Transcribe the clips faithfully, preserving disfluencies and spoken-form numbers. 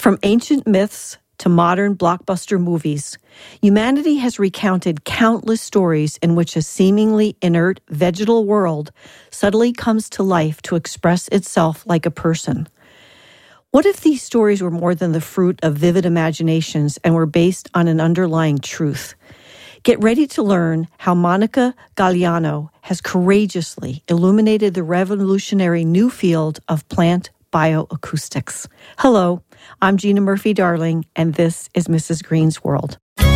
From ancient myths to modern blockbuster movies, humanity has recounted countless stories in which a seemingly inert vegetal world suddenly comes to life to express itself like a person. What if these stories were more than the fruit of vivid imaginations and were based on an underlying truth? Get ready to learn how Monica Gagliano has courageously illuminated the revolutionary new field of plant bioacoustics. Hello, I'm Gina Murphy-Darling, and this is Missus Green's World.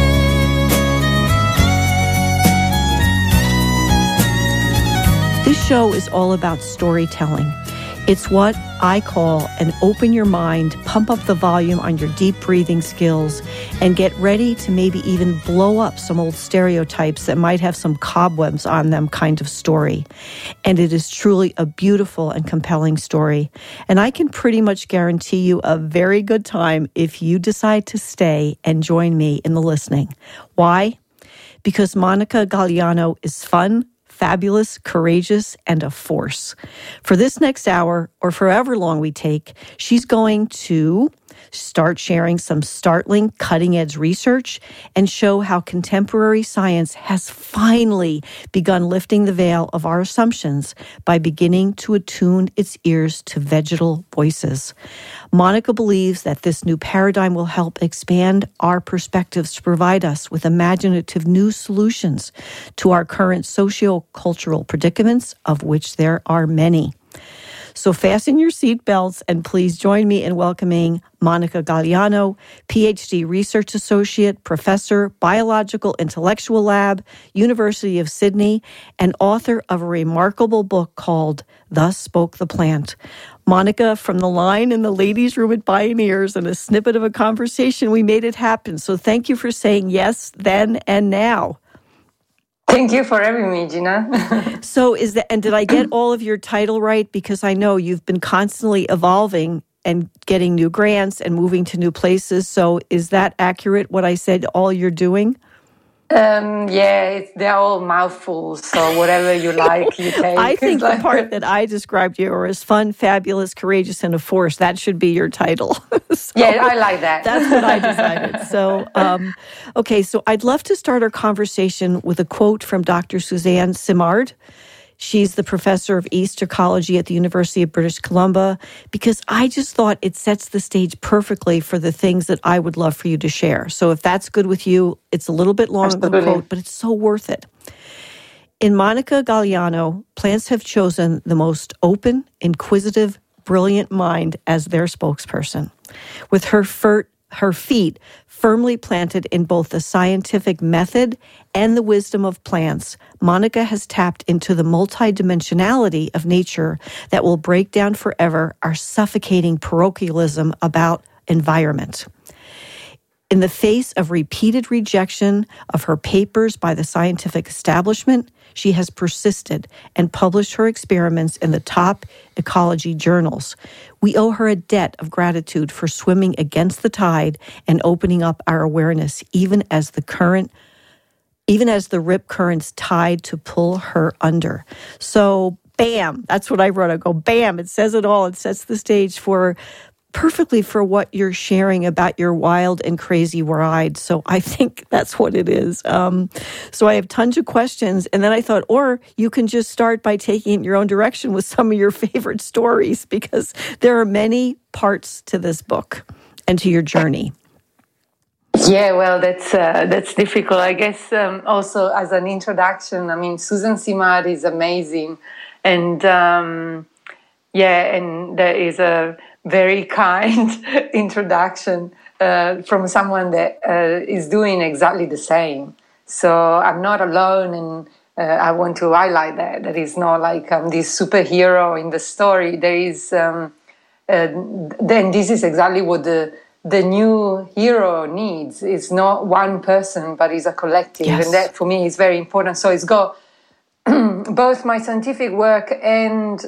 This show is all about storytelling. It's what I call an open your mind, pump up the volume on your deep breathing skills, and get ready to maybe even blow up some old stereotypes that might have some cobwebs on them kind of story. And it is truly a beautiful and compelling story. And I can pretty much guarantee you a very good time if you decide to stay and join me in the listening. Why? Because Monica Gagliano is fun, fabulous, courageous, and a force. For this next hour, or for however long we take, she's going to start sharing some startling, cutting-edge research and show how contemporary science has finally begun lifting the veil of our assumptions by beginning to attune its ears to vegetal voices. Monica believes that this new paradigm will help expand our perspectives to provide us with imaginative new solutions to our current socio-cultural predicaments, of which there are many. So fasten your seatbelts and please join me in welcoming Monica Gagliano, P H D Research Associate, Professor, Biological Intellectual Lab, University of Sydney, and author of a remarkable book called Thus Spoke the Plant. Monica, from the line in the ladies' room at Bioneers and a snippet of a conversation, we made it happen. So thank you for saying yes then and now. Thank you for having me, Gina. So is that, and did I get all of your title right? Because I know you've been constantly evolving and getting new grants and moving to new places. So is that accurate, what I said, all you're doing? Um, yeah, it's, they're all mouthfuls, so whatever you like, you take. I think the part that I described you as fun, fabulous, courageous, and a force, that should be your title. So yeah, I like that. That's what I decided. So, um, okay, so I'd love to start our conversation with a quote from Doctor Suzanne Simard. She's the professor of East Ecology at the University of British Columbia, because I just thought it sets the stage perfectly for the things that I would love for you to share. So if that's good with you, it's a little bit long of a quote, but it's so worth it. In Monica Gagliano, plants have chosen the most open, inquisitive, brilliant mind as their spokesperson. With her fert, her feet firmly planted in both the scientific method and the wisdom of plants, Monica has tapped into the multidimensionality of nature that will break down forever our suffocating parochialism about environment. In the face of repeated rejection of her papers by the scientific establishment, she has persisted and published her experiments in the top ecology journals. We owe her a debt of gratitude for swimming against the tide and opening up our awareness, even as the current, even as the rip currents tide to pull her under. So, bam, that's what I wrote. I go, bam, it says it all. It sets the stage for perfectly for what you're sharing about your wild and crazy ride. So I think that's what it is. Um, so I have tons of questions. And then I thought, or you can just start by taking it in your own direction with some of your favorite stories, because there are many parts to this book and to your journey. Yeah, well, that's uh, that's difficult. I guess um, also as an introduction, I mean, Susan Simard is amazing. And um, yeah, and there is a very kind introduction uh, from someone that uh, is doing exactly the same. So I'm not alone, and uh, I want to highlight that. That is not like I'm this superhero in the story. There is, um, uh, then this is exactly what the the new hero needs. It's not one person, but it's a collective. Yes. And that for me is very important. So it's got both my scientific work and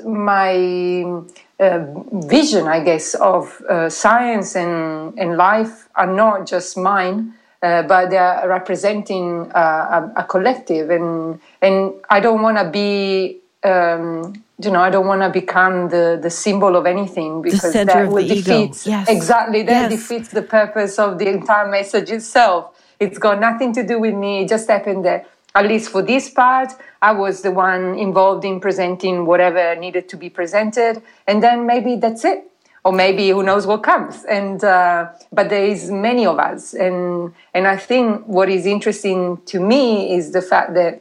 my uh, vision, I guess, of uh, science and, and life are not just mine, uh, but they are representing uh, a, a collective. And and I don't want to be um, you know, I don't want to become the, the symbol of anything, because the that will defeat yes. exactly that yes. defeats the purpose of the entire message itself. It's got nothing to do with me. It just happened that, at least for this part, I was the one involved in presenting whatever needed to be presented, and then maybe that's it, or maybe who knows what comes. And uh, but there is many of us, and and I think what is interesting to me is the fact that,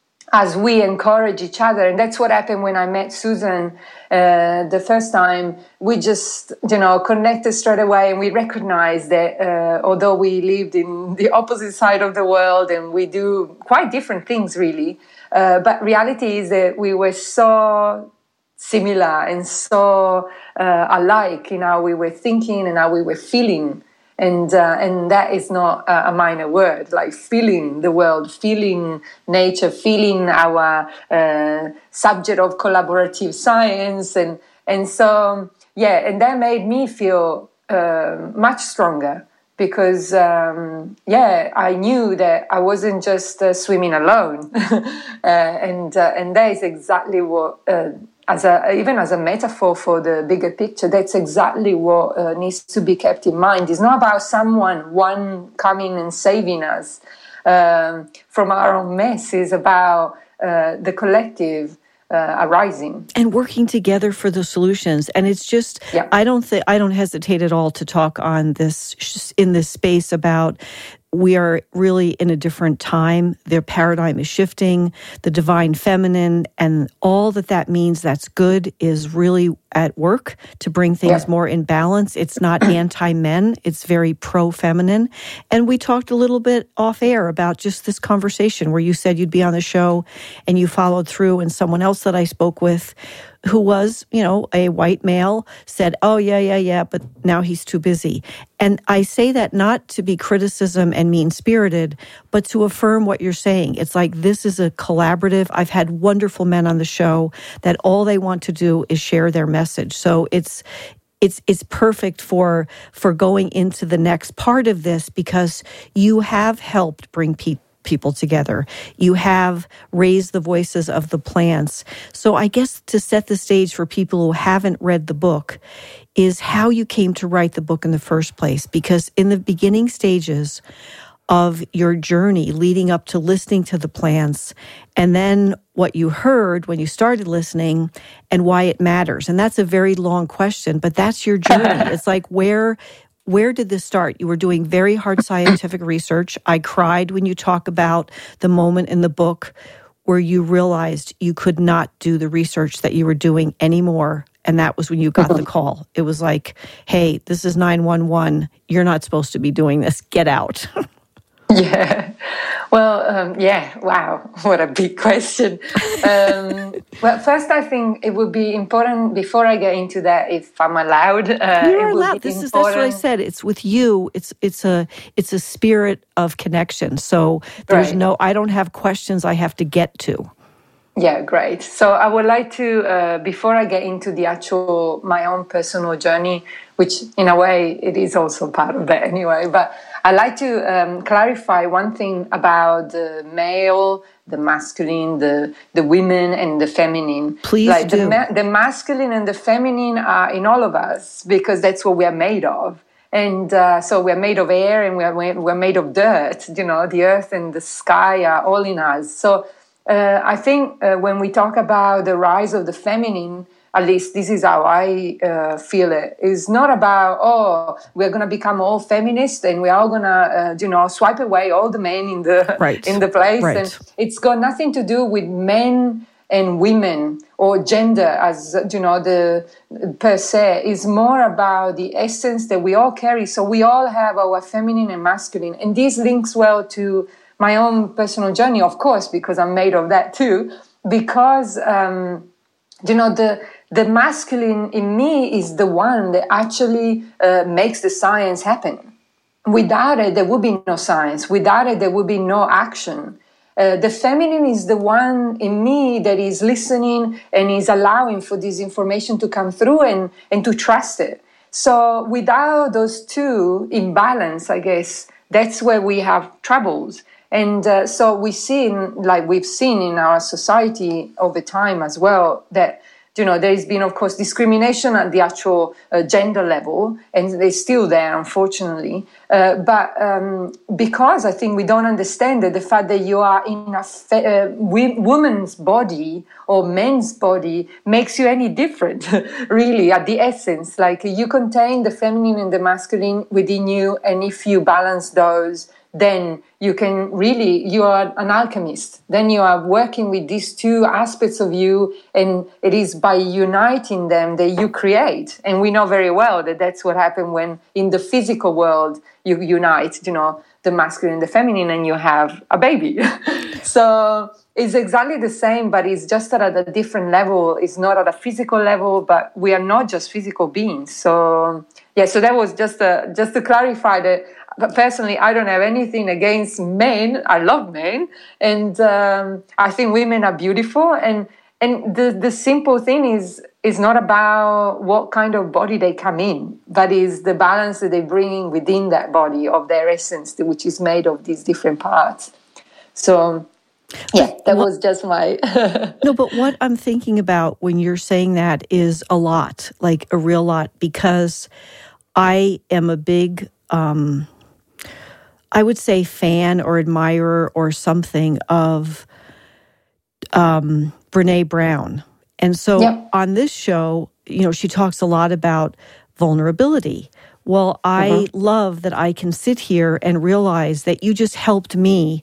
as we encourage each other, and that's what happened when I met Susan uh, the first time, we just, you know, connected straight away, and we recognized that uh, although we lived in the opposite side of the world and we do quite different things really, uh, but reality is that we were so similar and so uh, alike in how we were thinking and how we were feeling. And uh, and that is not a minor word, like feeling the world, feeling nature, feeling our uh, subject of collaborative science. And, and so, yeah, and that made me feel uh, much stronger, because, um, yeah, I knew that I wasn't just uh, swimming alone. uh, and, uh, and that is exactly what... Uh, As a, even as a metaphor for the bigger picture, that's exactly what uh, needs to be kept in mind. It's not about someone, one coming and saving us um, from our own mess. It's about uh, the collective uh, arising and working together for the solutions. And it's just, yeah. I don't think I don't hesitate at all to talk on this in this space about. We are really in a different time. Their paradigm is shifting. The divine feminine and all that that means that's good is really at work to bring things yeah. more in balance. It's not anti-men. It's very pro-feminine. And we talked a little bit off air about just this conversation where you said you'd be on the show and you followed through, and someone else that I spoke with who was, you know, a white male said, oh, yeah, yeah, yeah, but now he's too busy. And I say that not to be criticism and mean-spirited, but to affirm what you're saying. It's like, this is a collaborative. I've had wonderful men on the show that all they want to do is share their message. So it's it's it's perfect for for going into the next part of this, because you have helped bring people people together. You have raised the voices of the plants. So I guess to set the stage for people who haven't read the book is how you came to write the book in the first place. Because in the beginning stages of your journey leading up to listening to the plants, and then what you heard when you started listening and why it matters. And that's a very long question, but that's your journey. It's like, where Where did this start? You were doing very hard scientific research. I cried when you talk about the moment in the book where you realized you could not do the research that you were doing anymore. And that was when you got the call. It was like, hey, this is nine one one. You're not supposed to be doing this. Get out. Yeah. Well, um, yeah. Wow. What a big question. Um, well, first, I think it would be important, before I get into that, if I'm allowed. Uh, You're allowed. This is that's what I said. It's with you. It's it's a it's a spirit of connection. So there's right. no. I don't have questions I have to get to. Yeah, great. So I would like to, uh, before I get into the actual, my own personal journey, which in a way it is also part of that anyway, but I like to um, clarify one thing about the male, the masculine, the the women, and the feminine. Please like do. The, ma- the masculine and the feminine are in all of us, because that's what we are made of. And uh, so we're made of air, and we're, we're made of dirt. You know, the earth and the sky are all in us. So Uh, I think uh, when we talk about the rise of the feminine, at least this is how I uh, feel it, it's not about, oh, we're going to become all feminist and we're all going to, uh, you know, swipe away all the men in the right. in the place. Right. And it's got nothing to do with men and women or gender, as, you know, the per se. Is more about the essence that we all carry. So we all have our feminine and masculine. And this links well to my own personal journey, of course, because I'm made of that too. Because, um, you know, the the masculine in me is the one that actually uh, makes the science happen. Without it, there would be no science. Without it, there would be no action. Uh, the feminine is the one in me that is listening and is allowing for this information to come through and, and to trust it. So without those two in balance, I guess, that's where we have troubles. And uh, so we see, in, like we've seen in our society over time as well, that you know, there's been, of course, discrimination at the actual uh, gender level, and they're still there, unfortunately. Uh, but um, because I think we don't understand that the fact that you are in a fe- uh, woman's body or men's body makes you any different, really, at the essence. Like, you contain the feminine and the masculine within you, and if you balance those, then you can really, you are an alchemist. Then you are working with these two aspects of you, and it is by uniting them that you create. And we know very well that that's what happened when in the physical world you unite, you know, the masculine and the feminine, and you have a baby. So it's exactly the same, but it's just at a different level. It's not at a physical level, but we are not just physical beings. So yeah, so that was just a, just to clarify that. But personally, I don't have anything against men. I love men, and um, I think women are beautiful. And and the, the simple thing is is not about what kind of body they come in, but is the balance that they bring in within that body of their essence, which is made of these different parts. So, yeah, that was just my... No, but what I'm thinking about when you're saying that is a lot, like a real lot, because I am a big... Um, I would say fan or admirer or something of um, Brené Brown. And so yep. on this show, you know, she talks a lot about vulnerability. Well, I mm-hmm. love that I can sit here and realize that you just helped me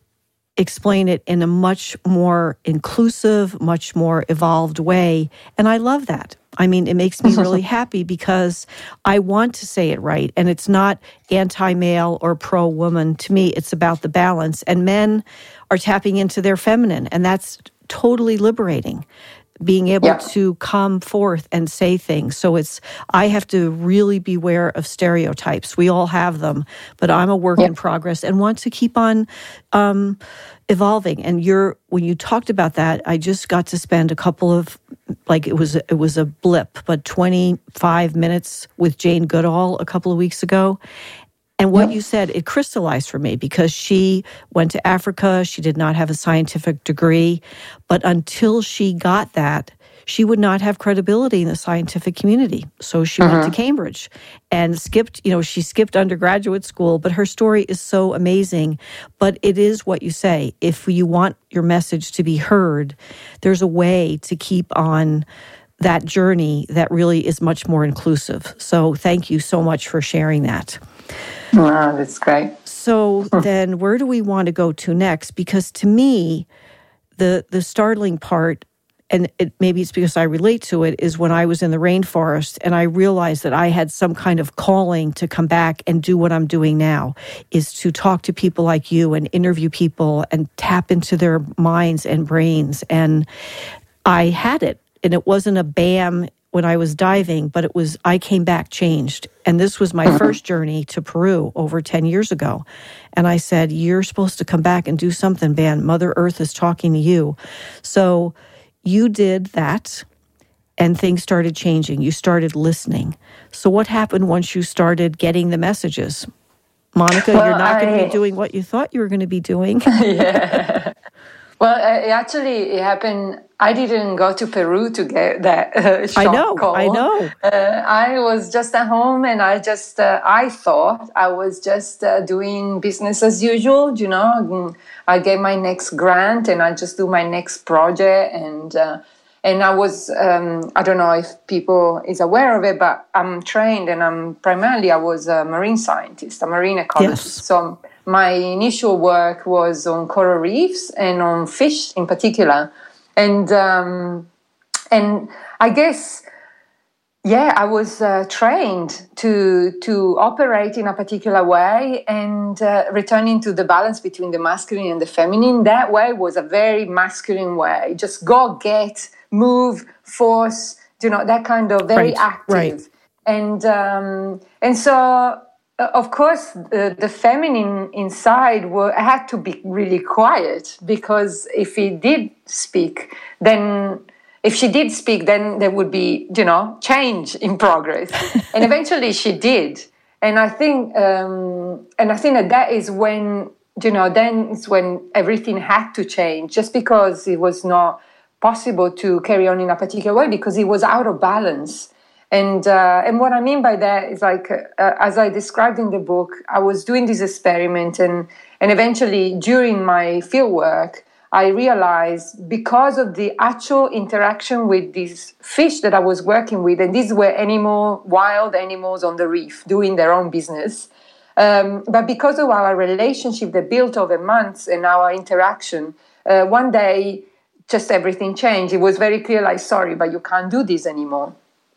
explain it in a much more inclusive, much more evolved way. And I love that. I mean, it makes me really happy because I want to say it right. And it's not anti-male or pro-woman. To me, it's about the balance. And men are tapping into their feminine, and that's totally liberating, being able yeah. to come forth and say things. So it's, I have to really beware of stereotypes. We all have them, but I'm a work yeah. in progress and want to keep on um, evolving. And you're, when you talked about that, I just got to spend a couple of, like it was, it was a blip, but twenty-five minutes with Jane Goodall a couple of weeks ago. And what yeah. you said, it crystallized for me because she went to Africa. She did not have a scientific degree. But until she got that, she would not have credibility in the scientific community. So she uh-huh. went to Cambridge and skipped, you know, she skipped undergraduate school. But her story is so amazing. But it is what you say. If you want your message to be heard, there's a way to keep on that journey that really is much more inclusive. So thank you so much for sharing that. Wow, that's great. So then where do we want to go to next? Because to me, the the startling part, and it, maybe it's because I relate to it, is when I was in the rainforest and I realized that I had some kind of calling to come back and do what I'm doing now, is to talk to people like you and interview people and tap into their minds and brains. And I had it, and it wasn't a bam when I was diving, but it was, I came back changed. And this was my first journey to Peru over ten years ago. And I said, you're supposed to come back and do something, Ban. Mother Earth is talking to you. So you did that, and things started changing. You started listening. So what happened once you started getting the messages? Monica, well, you're not I... going to be doing what you thought you were going to be doing. Yeah. Well, uh, actually, it happened. I didn't go to Peru to get that uh, shock I know, call. I know. Uh, I was just at home, and I just, uh, I thought I was just uh, doing business as usual, you know. I get my next grant, and I just do my next project, and uh, and I was, um, I don't know if people is aware of it, but I'm trained, and I'm primarily I was a marine scientist, a marine ecologist. Yes. So my initial work was on coral reefs and on fish in particular. And um, and I guess, yeah, I was uh, trained to to operate in a particular way, and uh, returning to the balance between the masculine and the feminine. That way was a very masculine way. Just go, get, move, force, you know, that kind of very right, active. Right. And um, and so. Uh, of course, the, the feminine inside were, had to be really quiet, because if he did speak, then if she did speak, then there would be, you know, change in progress. And eventually she did. And I think, um, and I think that that is when, you know, then it's when everything had to change, just because it was not possible to carry on in a particular way because he was out of balance. And uh, and what I mean by that is like, uh, as I described in the book, I was doing this experiment, and and eventually during my fieldwork, I realized because of the actual interaction with these fish that I was working with, and these were animal, wild animals on the reef doing their own business. Um, but because of our relationship that built over months and our interaction, uh, one day just everything changed. It was very clear, like, sorry, but you can't do this anymore.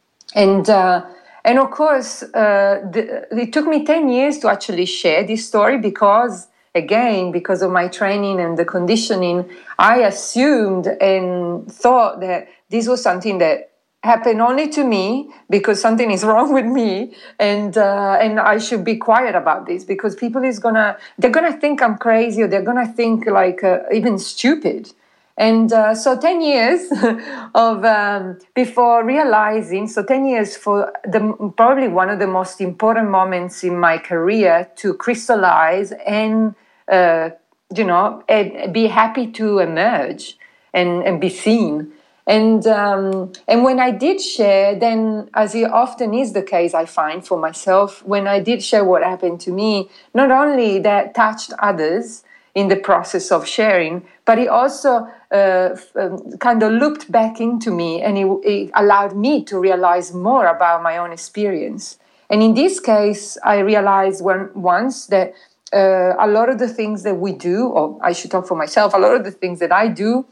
And uh, and of course, uh, the, it took me ten years to actually share this story because, again, because of my training and the conditioning, I assumed and thought that this was something that happened only to me because something is wrong with me, and uh, and I should be quiet about this because people is gonna they're gonna think I'm crazy, or they're gonna think like uh, even stupid. And uh, so ten years of um, before realizing, so ten years for the probably one of the most important moments in my career to crystallize and uh, you know and be happy to emerge and, and be seen. And um, and when I did share, then as it often is the case, I find for myself, when I did share what happened to me, not only that touched others in the process of sharing, but it also uh, um, kind of looked back into me, and it, it allowed me to realize more about my own experience. And in this case, I realized when, once that uh, a lot of the things that we do, or I should talk for myself, a lot of the things that I do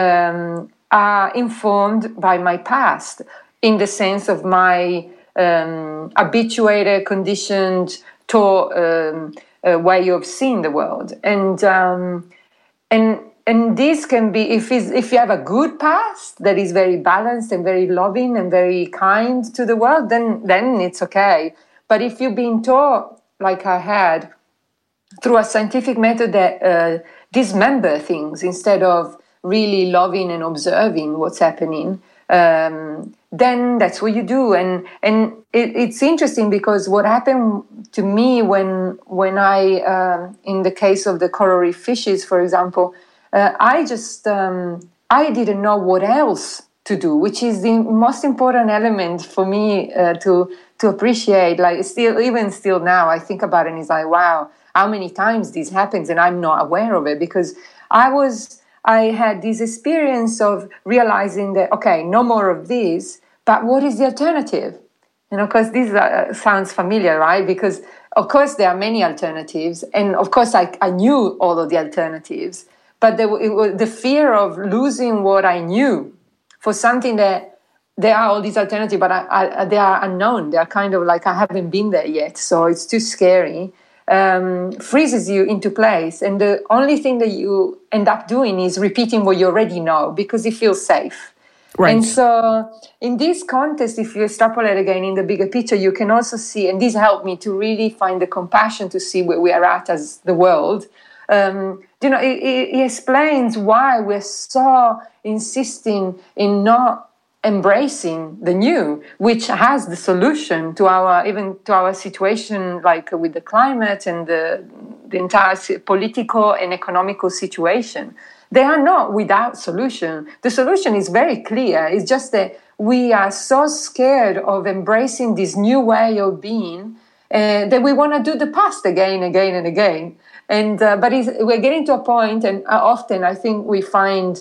um, are informed by my past, in the sense of my um, habituated, conditioned, taught um, uh, way of seeing the world. And um, and and this can be, if it's, if you have a good past that is very balanced and very loving and very kind to the world, then then it's okay. But if you've been taught, like I had, through a scientific method that uh, dismember things instead of really loving and observing what's happening, um, then that's what you do. And and it, it's interesting because what happened to me when when I, uh, in the case of the coral reef fishes, for example, uh, I just um, I didn't know what else to do, which is the most important element for me uh, to to appreciate. Like still, even still now, I think about it and it's like, wow, how many times this happens and I'm not aware of it, because I was. I had this experience of realizing that, okay, no more of this, but what is the alternative? And of course, this uh, sounds familiar, right? Because, of course, there are many alternatives. And, of course, I, I knew all of the alternatives. But there, it was the fear of losing what I knew for something that there are all these alternatives, but I, I, they are unknown. They are kind of like I haven't been there yet, so it's too scary. Um, freezes you into place, and the only thing that you end up doing is repeating what you already know because it feels safe. Right. And so in this context, if you extrapolate again in the bigger picture, you can also see, and this helped me to really find the compassion to see where we are at as the world. Um, you know, it, it, it explains why we're so insisting in not embracing the new, which has the solution to our, even to our situation, like with the climate and the, the entire political and economical situation. They are not without solution. The solution is very clear. It's just that we are so scared of embracing this new way of being uh, that we want to do the past again, again, and again. And uh, but it's, we're getting to a point, and often I think we find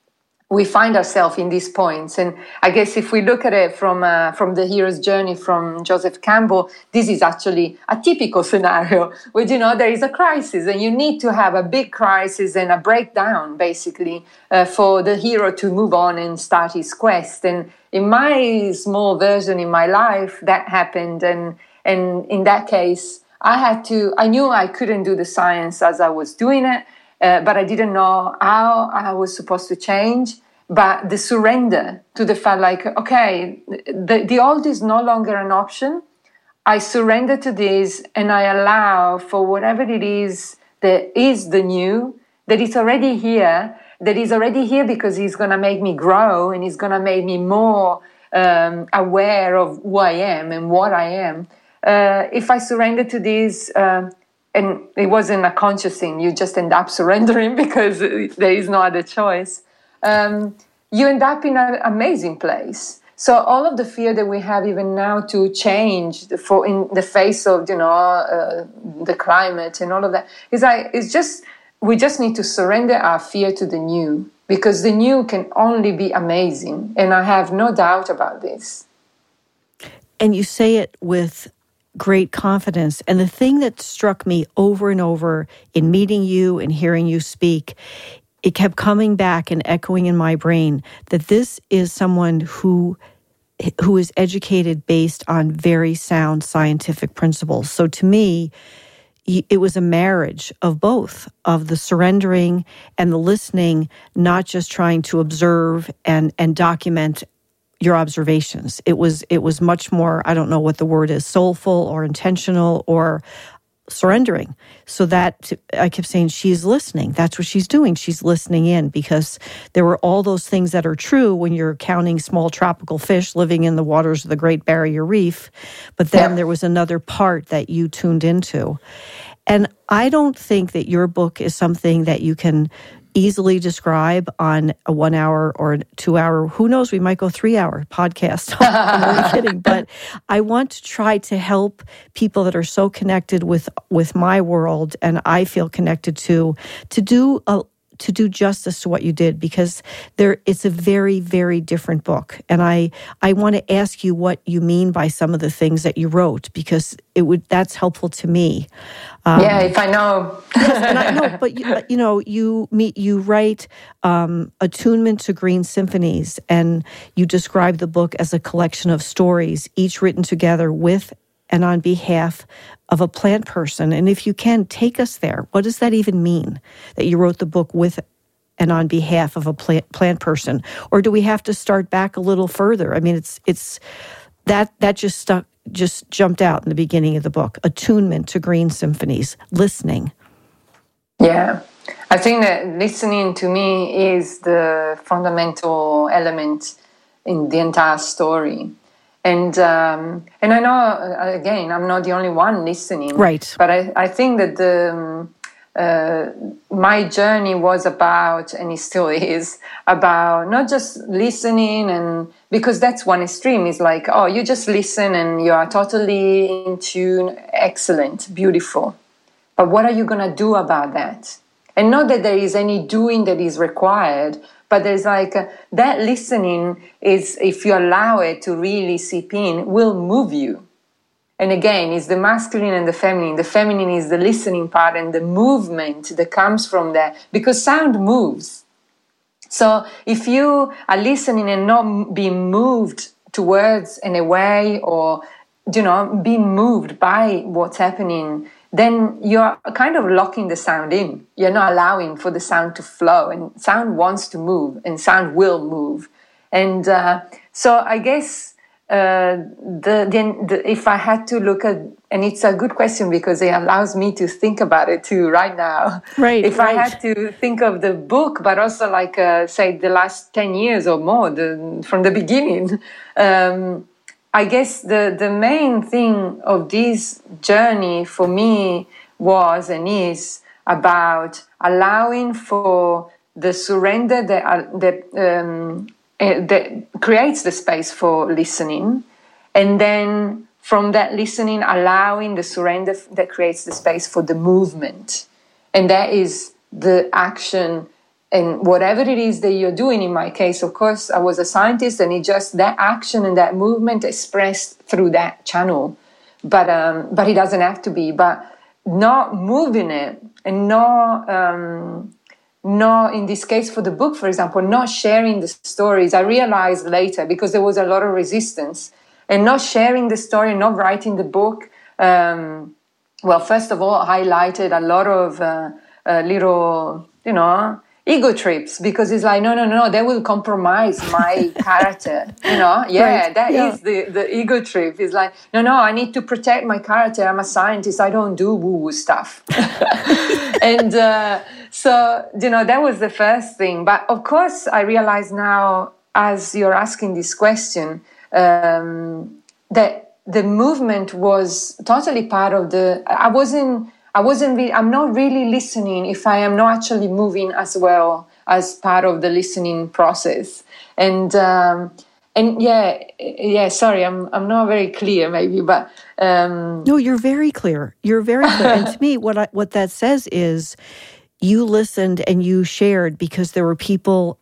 we find ourselves in these points. And I guess if we look at it from uh, from the hero's journey from Joseph Campbell, this is actually a typical scenario where, you know, there is a crisis and you need to have a big crisis and a breakdown, basically, uh, for the hero to move on and start his quest. And in my small version in my life, that happened. And, and in that case, I had to, I knew I couldn't do the science as I was doing it. Uh, but I didn't know how I was supposed to change. But the surrender to the fact, like, okay, the, the old is no longer an option. I surrender to this and I allow for whatever it is that is the new, that is already here, that is already here because it's going to make me grow and it's going to make me more um, aware of who I am and what I am. Uh, if I surrender to this, uh, and it wasn't a conscious thing, you just end up surrendering because there is no other choice. Um, you end up in an amazing place. So all of the fear that we have even now to change for in the face of, you know, uh, the climate and all of that, is like, it's just, we just need to surrender our fear to the new, because the new can only be amazing. And I have no doubt about this. And you say it with great confidence. And the thing that struck me over and over in meeting you and hearing you speak, it kept coming back and echoing in my brain that this is someone who who is educated based on very sound scientific principles. So to me, it was a marriage of both, of the surrendering and the listening, not just trying to observe and, and document your observations. It was it was much more, I don't know what the word is, soulful or intentional or surrendering. So that, I kept saying, she's listening. That's what she's doing. She's listening in, because there were all those things that are true when you're counting small tropical fish living in the waters of the Great Barrier Reef. But then yeah. there was another part that you tuned into. And I don't think that your book is something that you can easily describe on a one hour or two hour, who knows, we might go three hour podcast. I'm only kidding. But I want to try to help people that are so connected with, with my world and I feel connected to, to do a, to do justice to what you did, because there it's a very, very different book. And I, I want to ask you what you mean by some of the things that you wrote, because it would that's helpful to me. Um, yeah, if I know. Yes, and I know, but you, you know, you meet, you write um, Attunement to Green Symphonies, and you describe the book as a collection of stories, each written together with and on behalf of a plant person. And if you can, take us there. What does that even mean, that you wrote the book with and on behalf of a plant, plant person? Or do we have to start back a little further? I mean, it's it's that that just stuck, just jumped out in the beginning of the book. Attunement to Green Symphonies, listening. Yeah, I think that listening to me is the fundamental element in the entire story. And um, and I know, again, I'm not the only one listening. Right. But I, I think that the um, uh, my journey was about, and it still is, about not just listening, and because that's one extreme. Is like, oh, you just listen and you are totally in tune, excellent, beautiful. But what are you going to do about that? And not that there is any doing that is required, but there's like uh, that listening is, if you allow it to really seep in, will move you. And again, it's the masculine and the feminine. The feminine is the listening part and the movement that comes from that, because sound moves. So if you are listening and not being moved towards in a way, or, you know, being moved by what's happening, then you're kind of locking the sound in. You're not allowing for the sound to flow, and sound wants to move, and sound will move. And uh, so I guess uh, the, the, the if I had to look at, and it's a good question because it allows me to think about it too right now. Right. If right. I had to think of the book, but also like uh, say the last ten years or more, the, from the beginning. Um, I guess the, the main thing of this journey for me was and is about allowing for the surrender that, uh, that, um, uh, that creates the space for listening, and then from that listening, allowing the surrender that creates the space for the movement. And that is the action. And whatever it is that you're doing, in my case, of course, I was a scientist, and it just that action and that movement expressed through that channel. But um, but it doesn't have to be. But not moving it, and not um, not in this case for the book, for example, not sharing the stories. I realized later, because there was a lot of resistance, and not sharing the story, not writing the book. Um, well, first of all, highlighted a lot of uh, uh, little, you know, ego trips, because it's like, no, no, no, they will compromise my character, you know? Yeah, right. that yeah. is the, the ego trip. It's like, no, no, I need to protect my character. I'm a scientist. I don't do woo-woo stuff. and uh, so, you know, that was the first thing. But of course, I realize now, as you're asking this question, um, that the movement was totally part of the, I wasn't, I wasn't really, I'm not really listening if I am not actually moving as well as part of the listening process. And um, and yeah, yeah. Sorry, I'm I'm not very clear, maybe, but um, no, you're very clear. You're very clear. And to me, what I, what that says is, you listened and you shared because there were people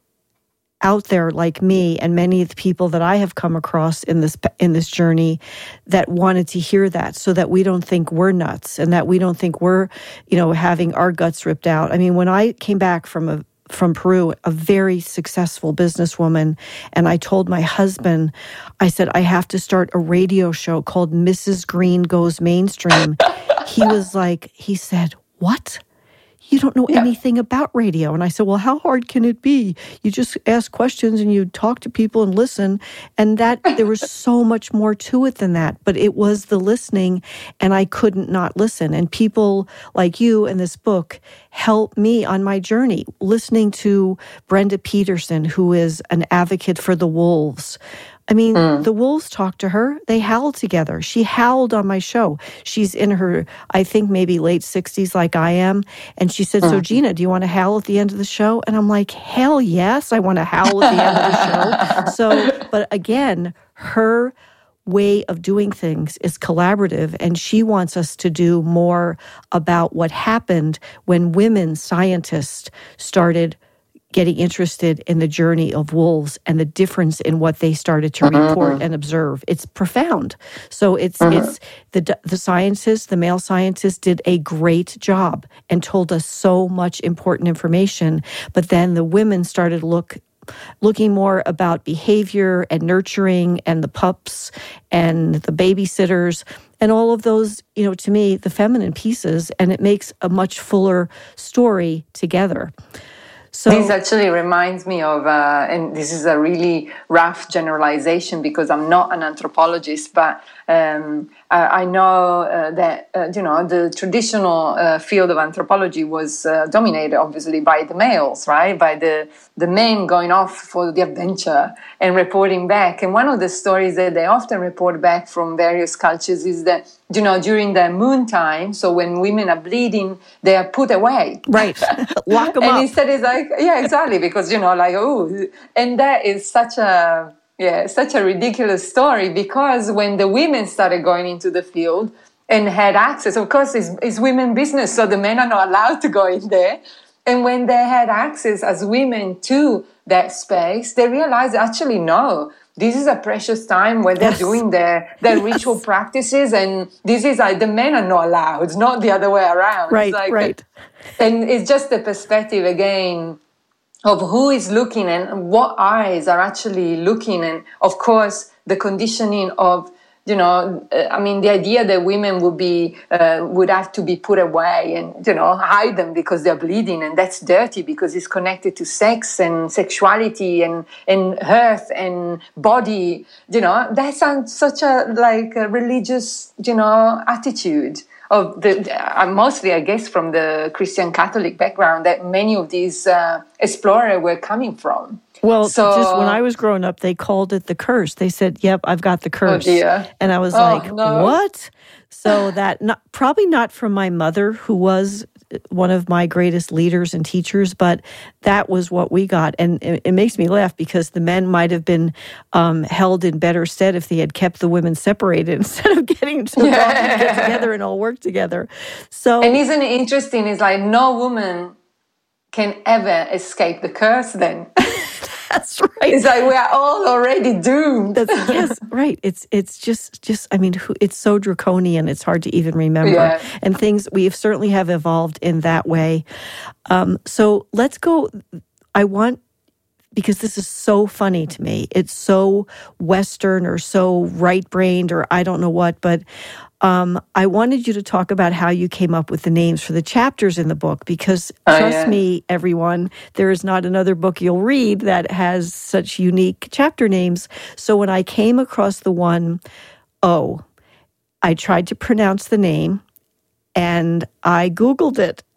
out there like me and many of the people that I have come across in this in this journey that wanted to hear that, so that we don't think we're nuts and that we don't think we're, you know, having our guts ripped out. I mean, when I came back from a from Peru, a very successful businesswoman, and I told my husband, I said, I have to start a radio show called Missus Green Goes Mainstream. He was like, he said, what? You don't know anything about radio. And I said, well, how hard can it be? You just ask questions and you talk to people and listen. And that there was so much more to it than that. But it was the listening, and I couldn't not listen. And people like you in this book helped me on my journey. Listening to Brenda Peterson, who is an advocate for the wolves. I mean, mm. the wolves talked to her. They howled together. She howled on my show. She's in her, I think, maybe late sixties like I am. And she said, mm. so Gina, do you want to howl at the end of the show? And I'm like, hell yes, I want to howl at the end of the show. So, but again, her way of doing things is collaborative, and she wants us to do more about what happened when women scientists started getting interested in the journey of wolves and the difference in what they started to report mm-hmm. and observe. It's profound. So it's mm-hmm. it's the the scientists, the male scientists did a great job and told us so much important information. But then the women started look looking more about behavior and nurturing and the pups and the babysitters and all of those, you know, to me, the feminine pieces, and it makes a much fuller story together. So, this actually reminds me of, uh, and this is a really rough generalization because I'm not an anthropologist, but um, I, I know uh, that, uh, you know, the traditional uh, field of anthropology was uh, dominated, obviously, by the males, right? By the, the men going off for the adventure and reporting back. And one of the stories that they often report back from various cultures is that, you know, during the moon time, so when women are bleeding, they are put away. Right. Lock them and up. And instead it's like, yeah, exactly, because, you know, like, oh, and that is such a, yeah, such a ridiculous story, because when the women started going into the field and had access, of course, it's, it's women business, so the men are not allowed to go in there. And when they had access as women to that space, they realized, actually, no, this is a precious time where they're yes. doing their, their yes. ritual practices, and this is like the men are not allowed. It's not the other way around. Right, it's like, right. And it's just the perspective again of who is looking and what eyes are actually looking, and of course the conditioning of, you know, I mean, the idea that women would be uh, would have to be put away and, you know, hide them because they're bleeding, and that's dirty because it's connected to sex and sexuality and and earth and body. You know, that sounds such a like a religious, you know, attitude of the uh, mostly, I guess, from the Christian Catholic background that many of these uh, explorers were coming from. Well, so, just when I was growing up, they called it the curse. They said, yep, I've got the curse. Oh dear. And I was oh, like, no. what? So that, not, probably not from my mother, who was one of my greatest leaders and teachers, but that was what we got. And it, it makes me laugh because the men might have been um, held in better stead if they had kept the women separated instead of getting to yeah. get together and all work together. So, and isn't it interesting? It's like no woman can ever escape the curse then. That's right. It's like we are all already doomed. That's, yes, right. It's it's just just I mean, it's so draconian. It's hard to even remember. Yeah. And things we have certainly have evolved in that way. Um, so let's go. I want, because this is so funny to me. It's so Western or so right-brained or I don't know what, but um, I wanted you to talk about how you came up with the names for the chapters in the book, because oh, trust yeah. me, everyone, there is not another book you'll read that has such unique chapter names. So when I came across the one, oh, I tried to pronounce the name, and I Googled it. And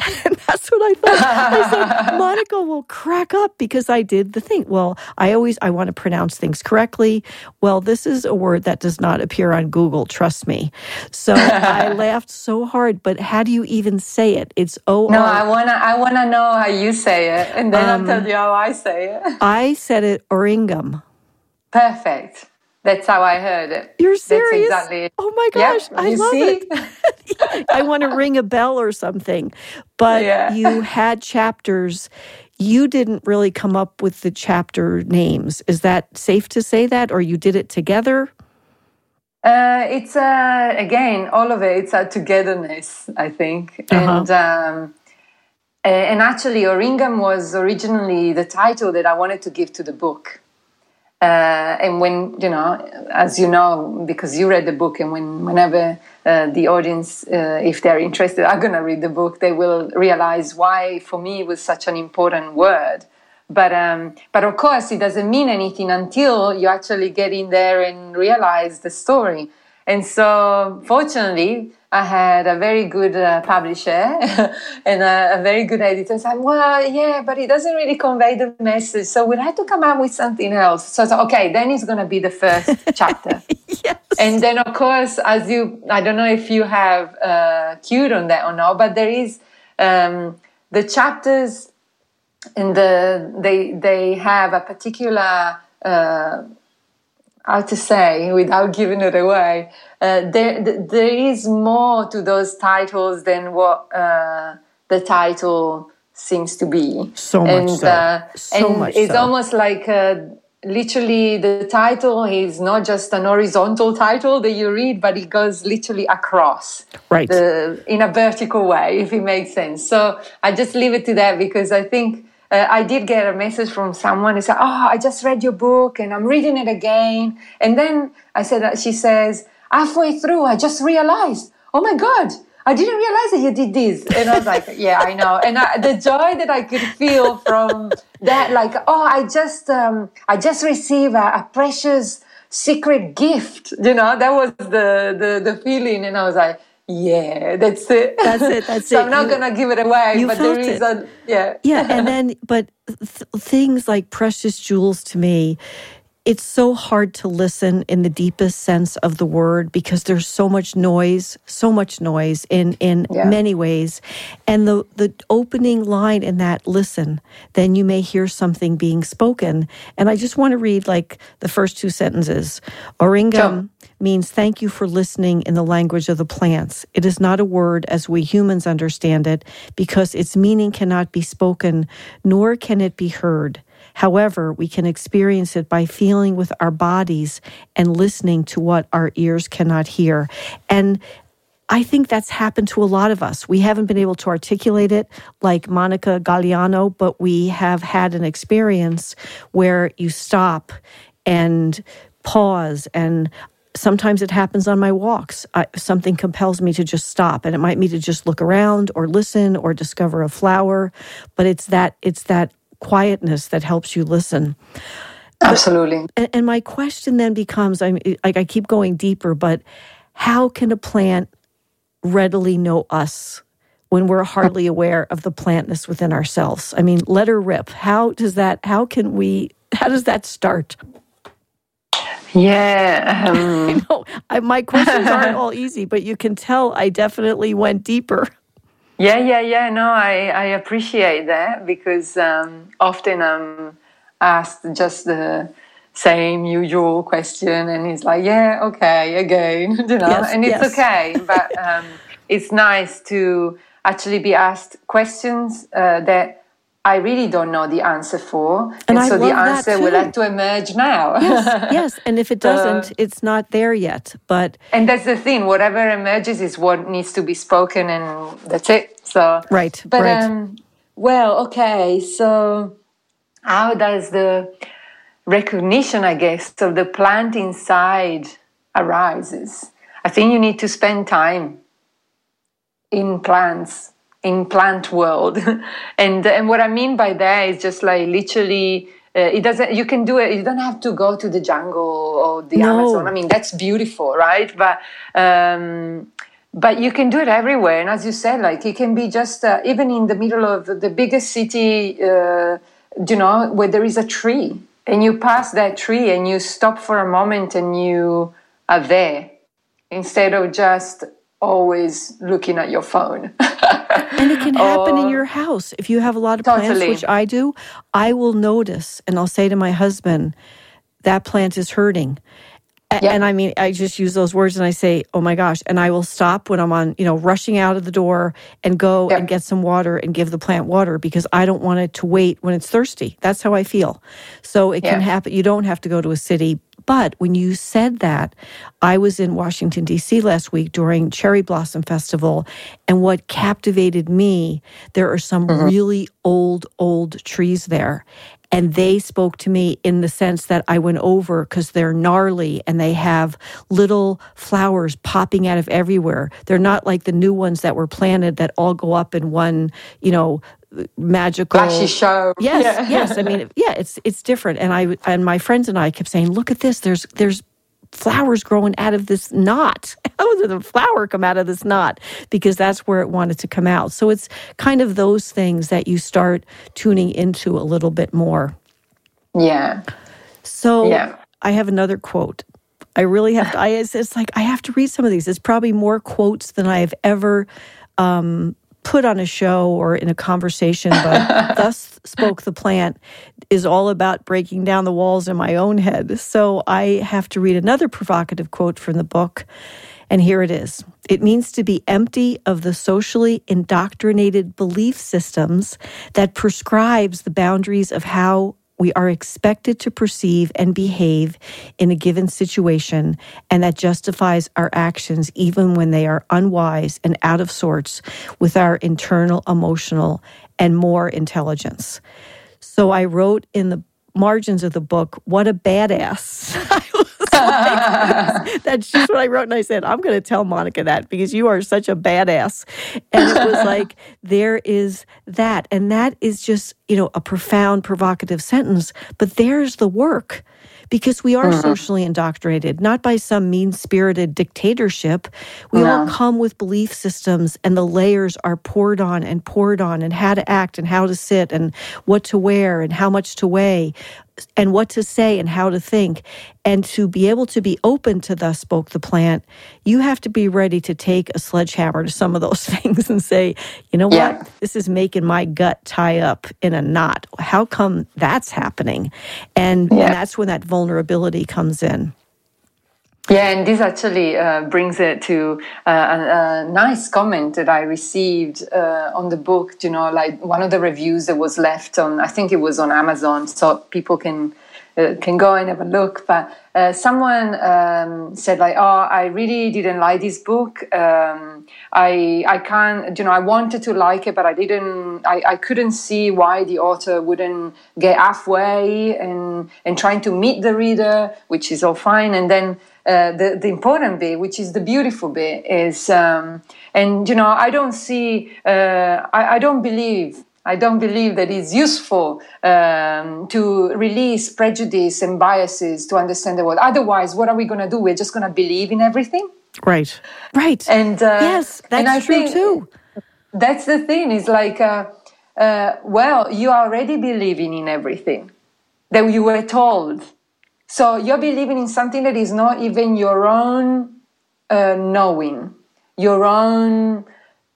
That's what I thought. I said, Monica will crack up because I did the thing. Well, I always, I want to pronounce things correctly. Well, this is a word that does not appear on Google, trust me. So I laughed so hard, but how do you even say it? It's O R. No, I want to I wanna know how you say it, and then um, I'll tell you how I say it. I said it Origum. Perfect. That's how I heard it. You're serious? That's exactly it. Oh my gosh, yep. I you love see? it. I want to ring a bell or something. But yeah. you had chapters. You didn't really come up with the chapter names. Is that safe to say that? Or you did it together? Uh, it's, uh, again, all of it, it's a togetherness, I think. Uh-huh. And um, and actually, Origum was originally the title that I wanted to give to the book. Uh, and when, you know, as you know, because you read the book, and when whenever uh, the audience, uh, if they're interested, are going to read the book, they will realize why, for me, it was such an important word. But um, but of course, it doesn't mean anything until you actually get in there and realize the story. And so, fortunately, I had a very good uh, publisher and a, a very good editor. So, well, yeah, but it doesn't really convey the message. So we'll have to come up with something else. So, so okay, then it's going to be the first chapter. Yes. And then, of course, as you, I don't know if you have uh, cued on that or not, but there is um, the chapters, and the they they have a particular. Uh, how to say without giving it away, uh, there there is more to those titles than what uh, the title seems to be. So and, much so. Uh, so and much it's so. almost like uh, literally the title is not just an horizontal title that you read, but it goes literally across, right, the, in a vertical way, if it makes sense. So I just leave it to that, because I think Uh, I did get a message from someone who said, oh, I just read your book and I'm reading it again. And then I said, uh, she says, halfway through, I just realized, oh my God, I didn't realize that you did this. And I was like, yeah, I know. And I, the joy that I could feel from that, like, oh, I just, um, I just received a, a precious secret gift. You know, that was the, the, the feeling. And I was like, yeah, that's it. That's it. That's so it. I'm not going to give it away, but there is it. a, yeah. Yeah. And then, but th- things like precious jewels to me, it's so hard to listen in the deepest sense of the word, because there's so much noise, so much noise in, in yeah. many ways. And the, the opening line in that, listen, then you may hear something being spoken. And I just want to read like the first two sentences. Origum sure. means thank you for listening in the language of the plants. It is not a word as we humans understand it, because its meaning cannot be spoken, nor can it be heard. However, we can experience it by feeling with our bodies and listening to what our ears cannot hear. And I think that's happened to a lot of us. We haven't been able to articulate it like Monica Galliano, but we have had an experience where you stop and pause, and sometimes it happens on my walks. I, something compels me to just stop, and it might be to just look around or listen or discover a flower, but it's that it's that quietness that helps you listen. Absolutely. But, and, and my question then becomes, I like I keep going deeper, but how can a plant readily know us when we're hardly aware of the plantness within ourselves? I mean, let her rip. How does that? How can we? How does that start? Yeah. Um... I know. I, my questions aren't all easy, but you can tell I definitely went deeper. Yeah, yeah, yeah. No, I, I appreciate that, because um, often I'm asked just the same usual question, and it's like, yeah, okay, again, you know, yes, and it's yes. okay. But um, it's nice to actually be asked questions uh, that I really don't know the answer for. And, and I so love the answer that too. will have to emerge now. Yes, yes. And if it doesn't, uh, it's not there yet. But And that's the thing. Whatever emerges is what needs to be spoken, and that's it. So Right, but, right. Um, well, okay. So how does the recognition, I guess, of the plant inside arises? I think you need to spend time in plants, in plant world. and and what I mean by that is just like literally, uh, it doesn't, you can do it, you don't have to go to the jungle or the no. Amazon. I mean, that's beautiful, right? But um, but you can do it everywhere. And as you said, like it can be just uh, even in the middle of the biggest city, uh, you know, where there is a tree and you pass that tree and you stop for a moment and you are there instead of just always looking at your phone. And it can happen or, in your house. If you have a lot of totally. plants, which I do, I will notice and I'll say to my husband, that plant is hurting. Yeah. And I mean, I just use those words and I say, oh my gosh. And I will stop when I'm on, you know, rushing out of the door and go yeah. and get some water and give the plant water because I don't want it to wait when it's thirsty. That's how I feel. So it yeah. can happen. You don't have to go to a city. But when you said that, I was in Washington, D C last week during Cherry Blossom Festival. And what captivated me, there are some mm-hmm. really old, old trees there. And they spoke to me in the sense that I went over because they're gnarly and they have little flowers popping out of everywhere. They're not like the new ones that were planted that all go up in one, you know, magical flashy show. Yes, yeah. yes. I mean, yeah, it's it's different. And I and my friends and I kept saying, "Look at this. There's there's flowers growing out of this knot. How did the flower come out of this knot?" Because that's where it wanted to come out. So it's kind of those things that you start tuning into a little bit more. Yeah. So yeah. I have another quote. I really have to, I, it's, it's like I have to read some of these. It's probably more quotes than I have ever um, put on a show or in a conversation, but Thus Spoke the Plant is all about breaking down the walls in my own head. So I have to read another provocative quote from the book, and here it is. It means to be empty of the socially indoctrinated belief systems that prescribes the boundaries of how we are expected to perceive and behave in a given situation, and that justifies our actions even when they are unwise and out of sorts with our internal, emotional, and more intelligence. So I wrote in the margins of the book, what a badass. I was like, that's just what I wrote. And I said, I'm going to tell Monica that because you are such a badass. And it was like, there is that. And that is just, you know, a profound, provocative sentence. But there's the work. Because we are mm-hmm. socially indoctrinated, not by some mean-spirited dictatorship. We no. all come with belief systems, and the layers are poured on and poured on, and how to act and how to sit and what to wear and how much to weigh and what to say and how to think. And to be able to be open to Thus Spoke the Plant, you have to be ready to take a sledgehammer to some of those things and say, you know yeah. what? This is making my gut tie up in a knot. How come that's happening? And, yeah. and that's when that vulnerability comes in. Yeah, and this actually uh, brings it to uh, a, a nice comment that I received uh, on the book, you know, like one of the reviews that was left on, I think it was on Amazon, so people can uh, can go and have a look. But uh, someone um, said like, oh, I really didn't like this book. Um, I I can't, you know, I wanted to like it, but I didn't, I, I couldn't see why the author wouldn't get halfway and, and trying to meet the reader, which is all fine. And then Uh, the, the important bit, which is the beautiful bit, is, um, and, you know, I don't see, uh, I, I don't believe, I don't believe that it's useful um, to release prejudice and biases to understand the world. Otherwise, what are we going to do? We're just going to believe in everything? Right, right. And uh, yes, that's and I true think too. That's the thing, it's like, uh, uh, well, you are already believing in everything that you were told. So you're believing in something that is not even your own uh, knowing, your own,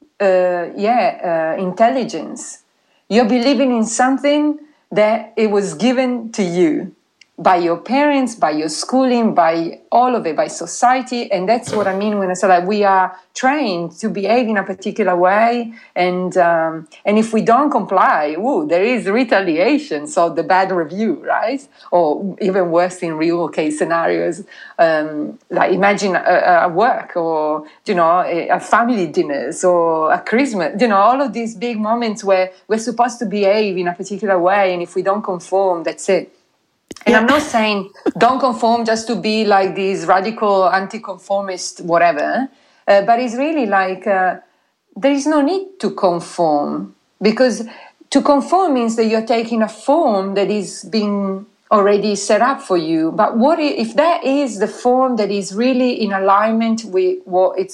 uh, yeah, uh, intelligence. You're believing in something that it was given to you by your parents, by your schooling, by all of it, by society. And that's what I mean when I say like we are trained to behave in a particular way. And um, and if we don't comply, ooh, there is retaliation. So the bad review, right? Or even worse in real case scenarios. Um, like imagine a, a work or, you know, a, a family dinners or a Christmas, you know, all of these big moments where we're supposed to behave in a particular way. And if we don't conform, that's it. And yeah. I'm not saying don't conform just to be like these radical anti-conformist whatever, uh, but it's really like uh, there is no need to conform, because to conform means that you're taking a form that is being already set up for you. But what if that is the form that is really in alignment with what it's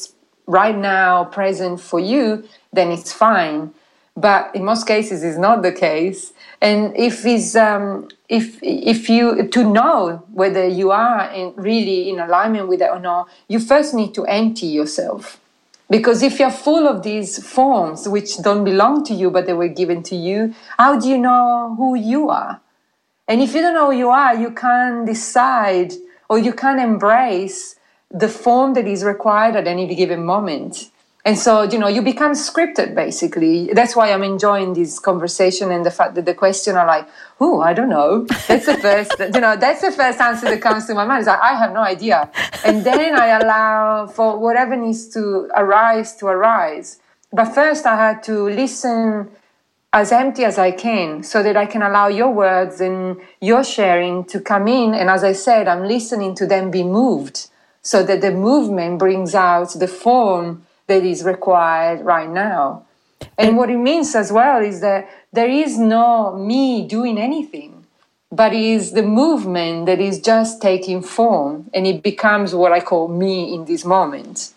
right now present for you, then it's fine. But in most cases, it's not the case. And if is um, if if you to know whether you are in, really in alignment with it or not, you first need to empty yourself. Because if you're full of these forms which don't belong to you, but they were given to you, how do you know who you are? And if you don't know who you are, you can't decide or you can't embrace the form that is required at any given moment. And so, you know, you become scripted, basically. That's why I'm enjoying this conversation and the fact that the question are like, oh, I don't know. That's the first, you know, that's the first answer that comes to my mind. Is like, I have no idea. And then I allow for whatever needs to arise to arise. But first I had to listen as empty as I can so that I can allow your words and your sharing to come in. And as I said, I'm listening to them be moved so that the movement brings out the form that is required right now. And, and what it means as well is that there is no me doing anything, but it is the movement that is just taking form, and it becomes what I call me in this moment.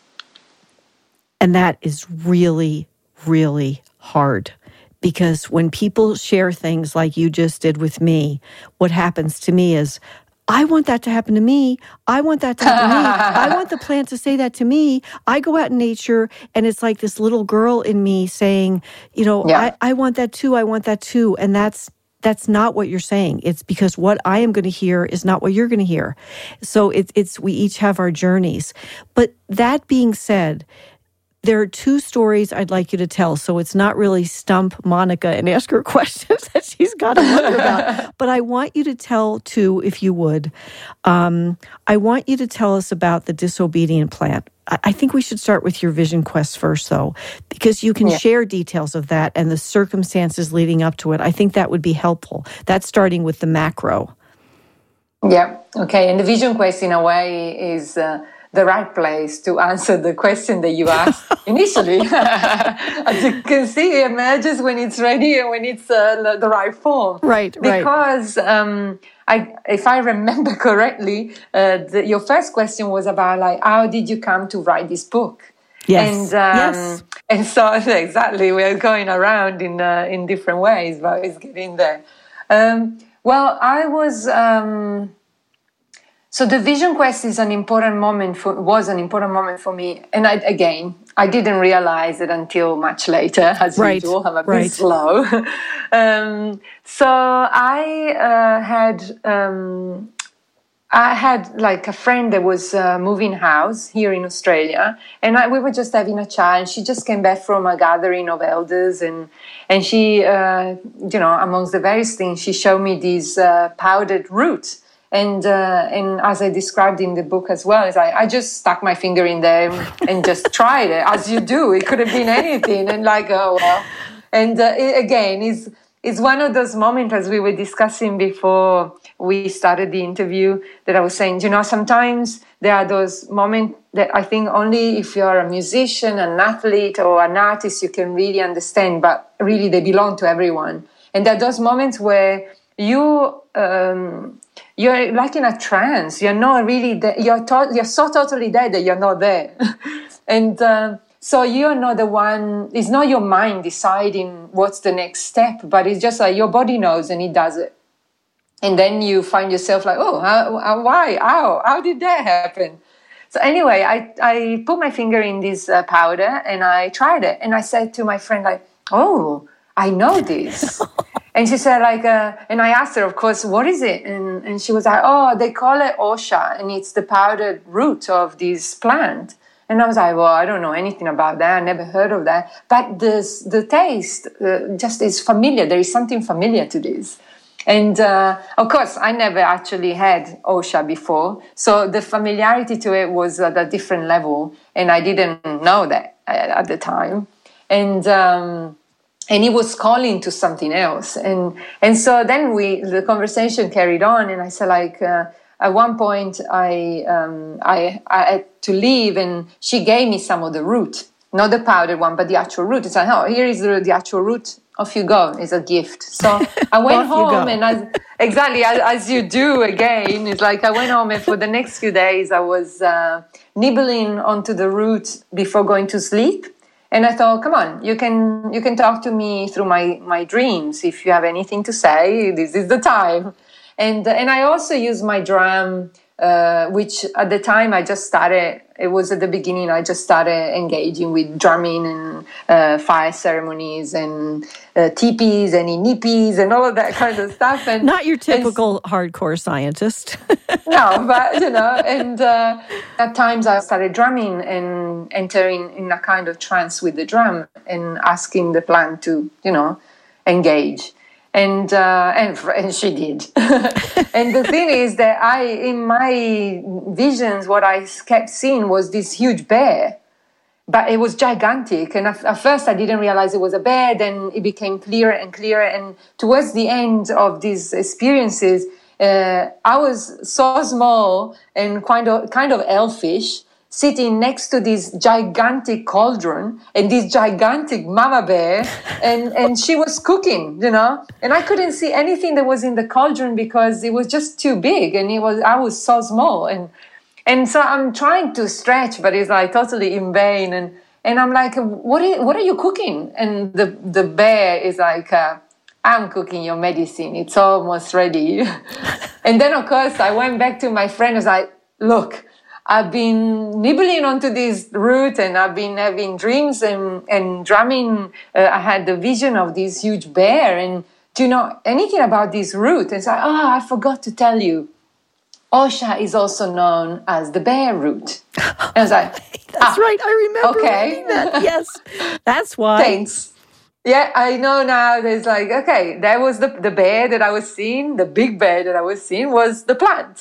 And that is really, really hard, because when people share things like you just did with me, what happens to me is, I want that to happen to me. I want that to happen to me. I want the plant to say that to me. I go out in nature and it's like this little girl in me saying, you know, yeah. I, I want that too. I want that too. And that's that's not what you're saying. It's because what I am going to hear is not what you're going to hear. So it's it's we each have our journeys. But that being said, there are two stories I'd like you to tell. So it's not really stump Monica and ask her questions that she's got to wonder about. But I want you to tell two, if you would. Um, I want you to tell us about the disobedient plant. I, I think we should start with your vision quest first, though, because you can yeah. share details of that and the circumstances leading up to it. I think that would be helpful. That's starting with the macro. Yeah. Okay. And the vision quest, in a way, is... Uh, the right place to answer the question that you asked initially. As you can see, it emerges when it's ready and when it's uh, the right form. Right, right. Because um, I, if I remember correctly, uh, the, your first question was about like, how did you come to write this book? Yes. And um, yes. and so exactly, we're going around in uh, in different ways, but it's getting there. Um, well, I was. Um, So the vision quest is an important moment for, was an important moment for me. And I, again, I didn't realize it until much later, as right. usual. I'm a bit right. slow. um, so I uh, had, um, I had like a friend that was uh, moving house here in Australia, and I, we were just having a chat. And she just came back from a gathering of elders, and and she, uh, you know, amongst the various things, she showed me these uh, powdered roots. And uh, and as I described in the book as well, is I, I just stuck my finger in there and just tried it, as you do. It could have been anything, and like, oh well. And uh, it, again, it's it's one of those moments, as we were discussing before we started the interview, that I was saying, you know, sometimes there are those moments that I think only if you're a musician, an athlete, or an artist, you can really understand. But really, they belong to everyone. And there are those moments where you. Um, You're like in a trance. You're not really there. You're, to- you're so totally there that you're not there. and uh, so you're not the one, it's not your mind deciding what's the next step, but it's just like your body knows and it does it. And then you find yourself like, oh, how, how, why? How? How did that happen? So anyway, I, I put my finger in this uh, powder and I tried it. And I said to my friend, like, oh, I know this. And she said, like, uh, and I asked her, of course, what is it? And, and she was like, oh, they call it osha, and it's the powdered root of this plant. And I was like, well, I don't know anything about that. I never heard of that. But this, the taste uh, just is familiar. There is something familiar to this. And, uh, of course, I never actually had osha before. So the familiarity to it was at a different level. And I didn't know that at the time. And... Um, And he was calling to something else. And and so then we the conversation carried on. And I said, like, uh, at one point, I, um, I I had to leave. And she gave me some of the root. not the powdered one, but the actual root. It's like, oh, here is the, the actual root. Off you go. It's a gift. So I went home and as, exactly as, as you do again, it's like I went home and for the next few days I was uh, nibbling onto the root before going to sleep. And I thought, come on, you can you can talk to me through my, my dreams. If you have anything to say, this is the time. And and I also use my drum, uh, which at the time I just started, it was at the beginning, I just started engaging with drumming and uh, fire ceremonies and uh, teepees and inipis and all of that kind of stuff. And not your typical and, hardcore scientist. No, but, you know, and uh, at times I started drumming and entering in a kind of trance with the drum and asking the plant to, you know, engage. And, uh, and and she did. And the thing is that I, in my visions, what I kept seeing was this huge bear, but it was gigantic. And at, at first I didn't realize it was a bear. Then it became clearer and clearer. And towards the end of these experiences, uh, I was so small and kind of kind of elfish, sitting next to this gigantic cauldron and this gigantic mama bear, and, and she was cooking, you know, and I couldn't see anything that was in the cauldron because it was just too big and it was I was so small. And and so I'm trying to stretch, but it's like totally in vain. And and I'm like, what are, what are you cooking? And the, the bear is like, uh, I'm cooking your medicine. It's almost ready. And then, of course, I went back to my friend and was like, look, I've been nibbling onto this root and I've been having dreams and, and drumming. Uh, I had the vision of this huge bear. And do you know anything about this root? And it's like, oh, I forgot to tell you. Osha is also known as the bear root. And I was like, that's ah, right. I remember okay. reading that. Yes, that's why. Thanks. Yeah, I know now. There's like, okay, that was the, the bear that I was seeing. The big bear that I was seeing was the plant.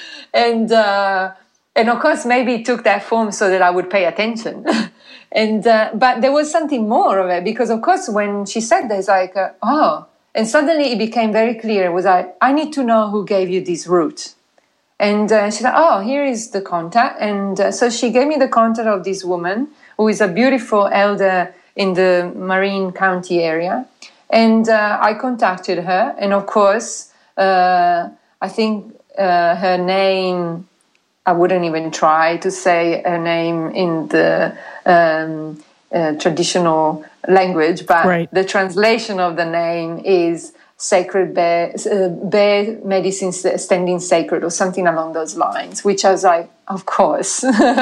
and, uh, And of course, maybe it took that form so that I would pay attention. and uh, But there was something more of it because, of course, when she said that, it's like, uh, oh, and suddenly it became very clear. It was like, I need to know who gave you this root. And uh, she said, oh, here is the contact. And uh, so she gave me the contact of this woman who is a beautiful elder in the Marin County area. And uh, I contacted her. And of course, uh, I think uh, her name... I wouldn't even try to say her name in the um, uh, traditional language, but right. The translation of the name is Sacred Bear, uh, Bear Medicine Standing Sacred or something along those lines, which I was like, of course,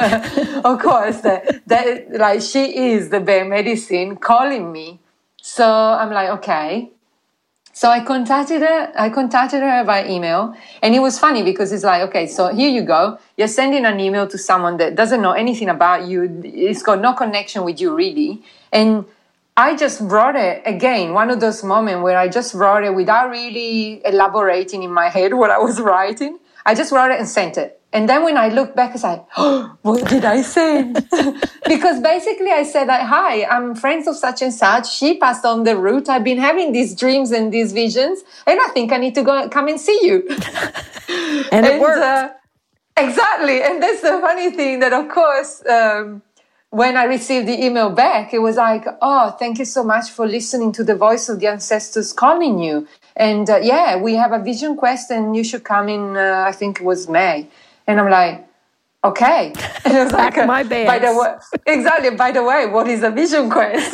of course, that, that, like she is the bear medicine calling me. So I'm like, okay. So I contacted her, I contacted her by email, and it was funny because it's like, okay, so here you go. You're sending an email to someone that doesn't know anything about you. It's got no connection with you really. And I just wrote it again, one of those moments where I just wrote it without really elaborating in my head what I was writing. I just wrote it and sent it. And then when I look back, it's like, oh, what did I send? Because basically I said, like, hi, I'm friends of such and such. She passed on the route. I've been having these dreams and these visions, and I think I need to go come and see you. and, and it worked. Uh, exactly. And that's the funny thing that, of course, um, when I received the email back, it was like, oh, thank you so much for listening to the voice of the ancestors calling you. And uh, yeah, we have a vision quest and you should come in, uh, I think it was May. And I'm like, okay. And it was like, my bad. By the way, exactly. By the way, what is a vision quest?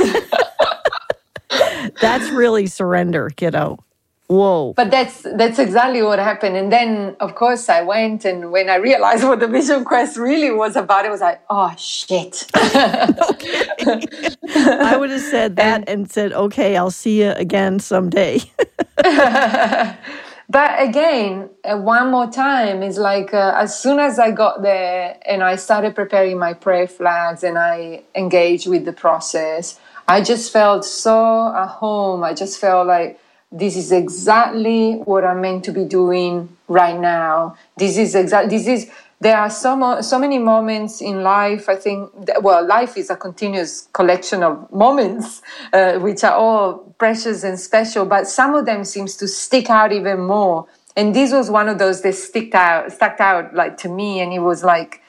That's really surrender, kiddo. Whoa. But that's that's exactly what happened. And then, of course, I went, and when I realized what the vision quest really was about, it was like, oh, shit. I would have said that and, and said, okay, I'll see you again someday. But again, uh, one more time, it's like uh, as soon as I got there and I started preparing my prayer flags and I engaged with the process, I just felt so at home. I just felt like this is exactly what I'm meant to be doing right now. This is exactly, this is, there are so, mo- so many moments in life, I think, that, well, life is a continuous collection of moments, uh, which are all precious and special, but some of them seems to stick out even more. And this was one of those that sticked out, stuck out like to me. And it was like,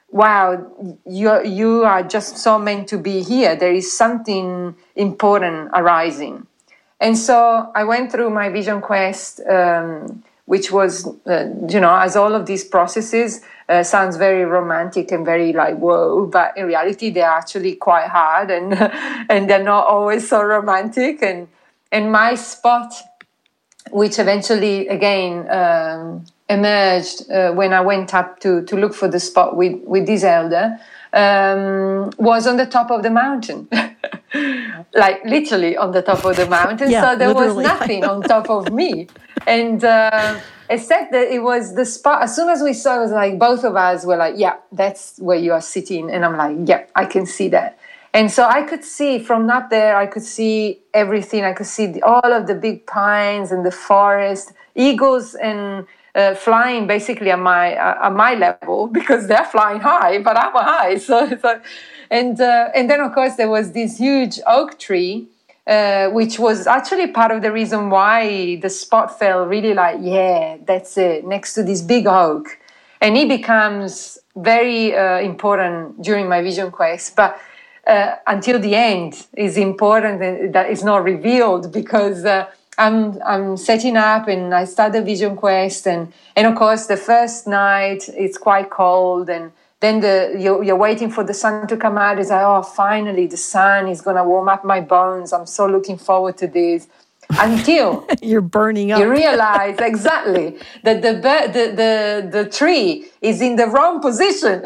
wow, you you are just so meant to be here. There is something important arising. And so I went through my vision quest, um, which was, uh, you know, as all of these processes uh, sounds very romantic and very like, whoa, but in reality, they're actually quite hard and and they're not always so romantic. And, and my spot, which eventually, again, um, emerged uh, when I went up to, to look for the spot with, with this elder, um, was on the top of the mountain. Like literally on the top of the mountain. Yeah, so there literally. was nothing on top of me. And uh, except that it was the spot, as soon as we saw, it was like both of us were like, yeah, that's where you are sitting. And I'm like, yeah, I can see that. And so I could see from up there, I could see everything. I could see the, all of the big pines and the forest, eagles and uh, flying basically at my uh, at my level, because they're flying high, but I'm high. So, so and uh, and then of course there was this huge oak tree, uh, which was actually part of the reason why the spot felt really like, yeah, that's it, next to this big oak, and it becomes very uh, important during my vision quest, but. Uh, until the end is important, and that is not revealed, because uh, I'm I'm setting up and I start the vision quest, and and of course the first night it's quite cold, and then the you're, you're waiting for the sun to come out. It's like, oh, finally the sun is gonna warm up my bones. I'm so looking forward to this. Until you're burning up, you realize exactly that the the the the tree is in the wrong position.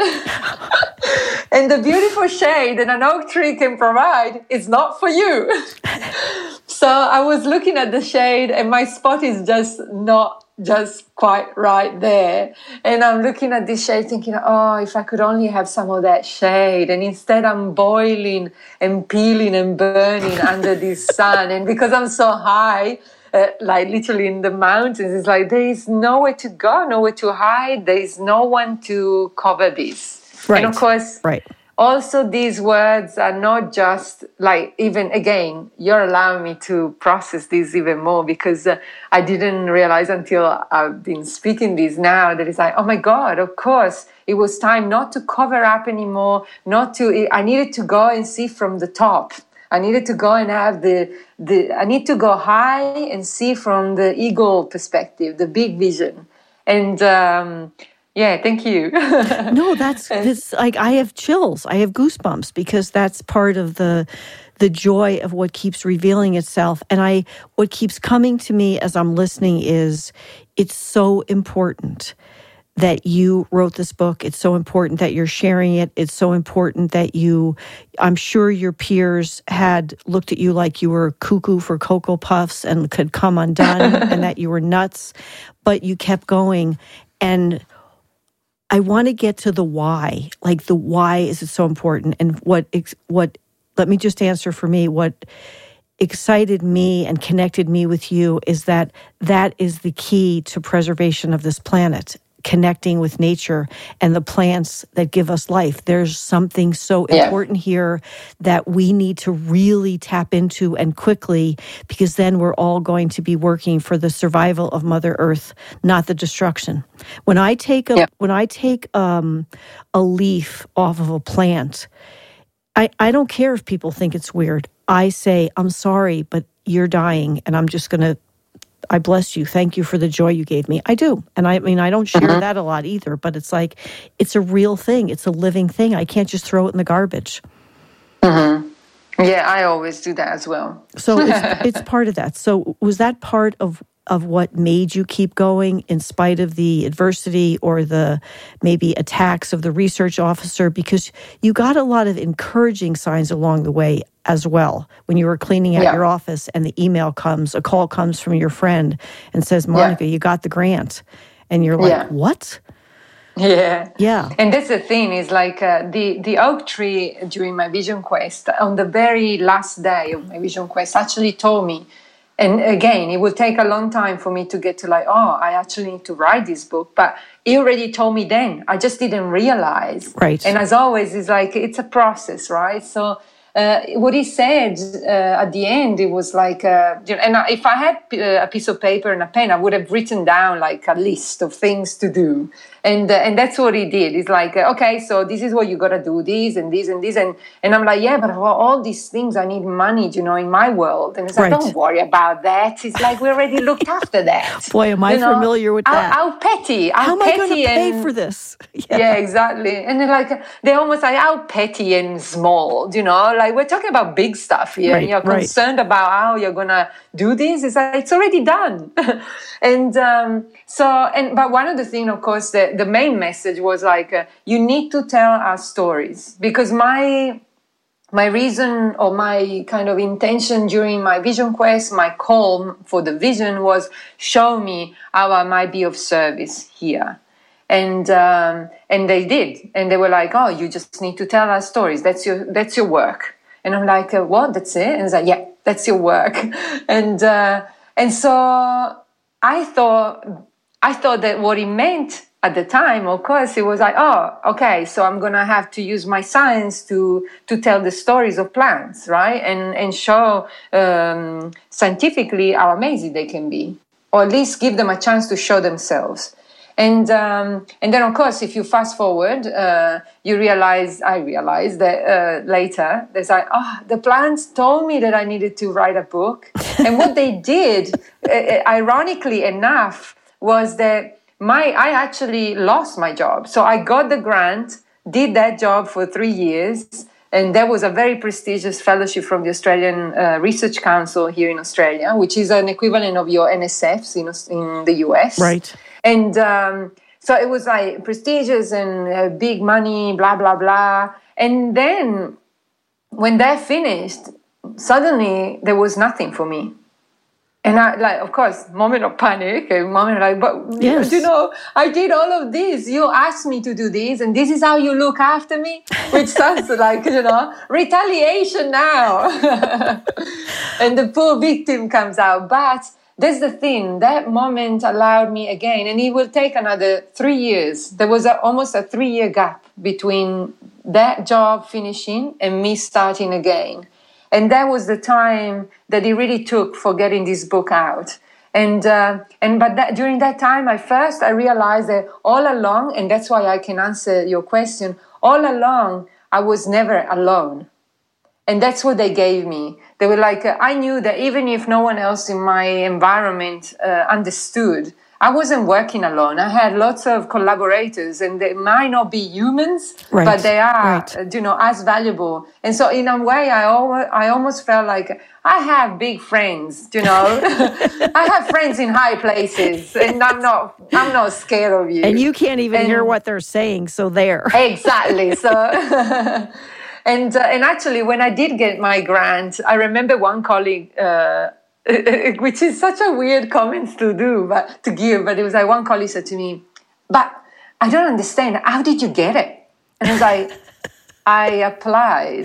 And the beautiful shade that an oak tree can provide is not for you. So I was looking at the shade, and my spot is just not just quite right there. And I'm looking at this shade thinking, oh, if I could only have some of that shade. And instead I'm boiling and peeling and burning under this sun. And because I'm so high, uh, like literally in the mountains, it's like there is nowhere to go, nowhere to hide. There is no one to cover this. Right. And of course, right. Also, these words are not just like, even again, you're allowing me to process this even more, because uh, I didn't realize until I've been speaking this now that it's like, oh my God, of course, it was time not to cover up anymore, not to, I needed to go and see from the top. I needed to go and have the, the I need to go high and see from the eagle perspective, the big vision. And, um, yeah, thank you. No, that's this. Like, I have chills. I have goosebumps, because that's part of the the joy of what keeps revealing itself. And I, what keeps coming to me as I'm listening is, it's so important that you wrote this book. It's so important that you're sharing it. It's so important that you, I'm sure your peers had looked at you like you were cuckoo for Cocoa Puffs and could come undone, and that you were nuts, but you kept going. And I want to get to the why. Like, the why is it so important? And what, what, let me just answer for me, what excited me and connected me with you is that that is the key to preservation of this planet, connecting with nature and the plants that give us life. There's something so yeah. important here that we need to really tap into, and quickly, because then we're all going to be working for the survival of Mother Earth, not the destruction. When I take a yeah. when I take um, a leaf off of a plant, I, I don't care if people think it's weird. I say, I'm sorry, but you're dying, and I'm just going to I bless you. Thank you for the joy you gave me. I do. And I mean, I don't share mm-hmm. that a lot either, but it's like, it's a real thing. It's a living thing. I can't just throw it in the garbage. Mm-hmm. Yeah, I always do that as well. So it's, it's part of that. So was that part of, of what made you keep going in spite of the adversity or the maybe attacks of the research officer? Because you got a lot of encouraging signs along the way as well. When you were cleaning out yeah. your office and the email comes, a call comes from your friend and says, Monica, yeah. you got the grant. And you're like, yeah. what? Yeah. Yeah. And that's the thing, is like uh, the, the oak tree during my vision quest, on the very last day of my vision quest, actually told me, and again, it will take a long time for me to get to like, oh, I actually need to write this book. But he already told me then. I just didn't realize. Right. And as always, it's like, it's a process, right? So uh, what he said uh, at the end, it was like, uh, you know, and if I had a piece of paper and a pen, I would have written down like a list of things to do. And uh, and that's what he did. It's like, uh, okay, so this is what you got to do, this and this and this. And, and I'm like, yeah, but for all these things, I need money, you know, in my world. And it's like, right. Don't worry about that. It's like, we already looked after that. Boy, am I you know? familiar with how, that. How petty. How, how am petty I going to pay and, for this? Yeah. yeah, exactly. And they're like, they're almost like, how petty and small, you know? Like, we're talking about big stuff here. Right, and you're right. concerned about how you're going to do this. It's like, it's already done. and um, so, and but one of the things, of course, the, the main message was like, uh, you need to tell our stories. Because my my reason or my kind of intention during my vision quest, my call for the vision was show me how I might be of service here. And um, and they did. And they were like, oh, you just need to tell our stories. That's your that's your work. And I'm like, uh, what? That's it? And it's like, yeah, that's your work. and uh, and so I thought I thought that what it meant at the time, of course, it was like, oh, okay, so I'm going to have to use my science to to tell the stories of plants, right? And and show um, scientifically how amazing they can be, or at least give them a chance to show themselves. And um, and then, of course, if you fast forward, uh, you realize, I realized that uh, later, there's like, oh, the plants told me that I needed to write a book. And what they did, uh, ironically enough, was that my I actually lost my job. So I got the grant, did that job for three years. And that was a very prestigious fellowship from the Australian uh, Research Council here in Australia, which is an equivalent of your N S Fs in, in the U S. Right. And um, so it was like prestigious and uh, big money, blah, blah, blah. And then when that finished, suddenly there was nothing for me. And I, like, of course, moment of panic, a moment like, but, yes. you know, I did all of this. You asked me to do this, and this is how you look after me, which sounds like, you know, retaliation now. And the poor victim comes out. But that's the thing. That moment allowed me again, and it will take another three years. There was a, almost a three-year gap between that job finishing and me starting again. And that was the time that it really took for getting this book out. And uh, and but that, during that time, I first I realized that all along, and that's why I can answer your question, all along I was never alone. And that's what they gave me. They were like, uh, I knew that even if no one else in my environment uh, understood, I wasn't working alone. I had lots of collaborators, and they might not be humans, right, but they are, right. you know, as valuable. And so in a way, I almost, I almost felt like I have big friends, you know. I have friends in high places, and I'm not, I'm not scared of you. And you can't even and, hear what they're saying, so there. Exactly. So, and uh, and actually, when I did get my grant, I remember one colleague. Uh, which is such a weird comment to do, but to give, but it was like one colleague said to me, but I don't understand, how did you get it? And I was like, I applied,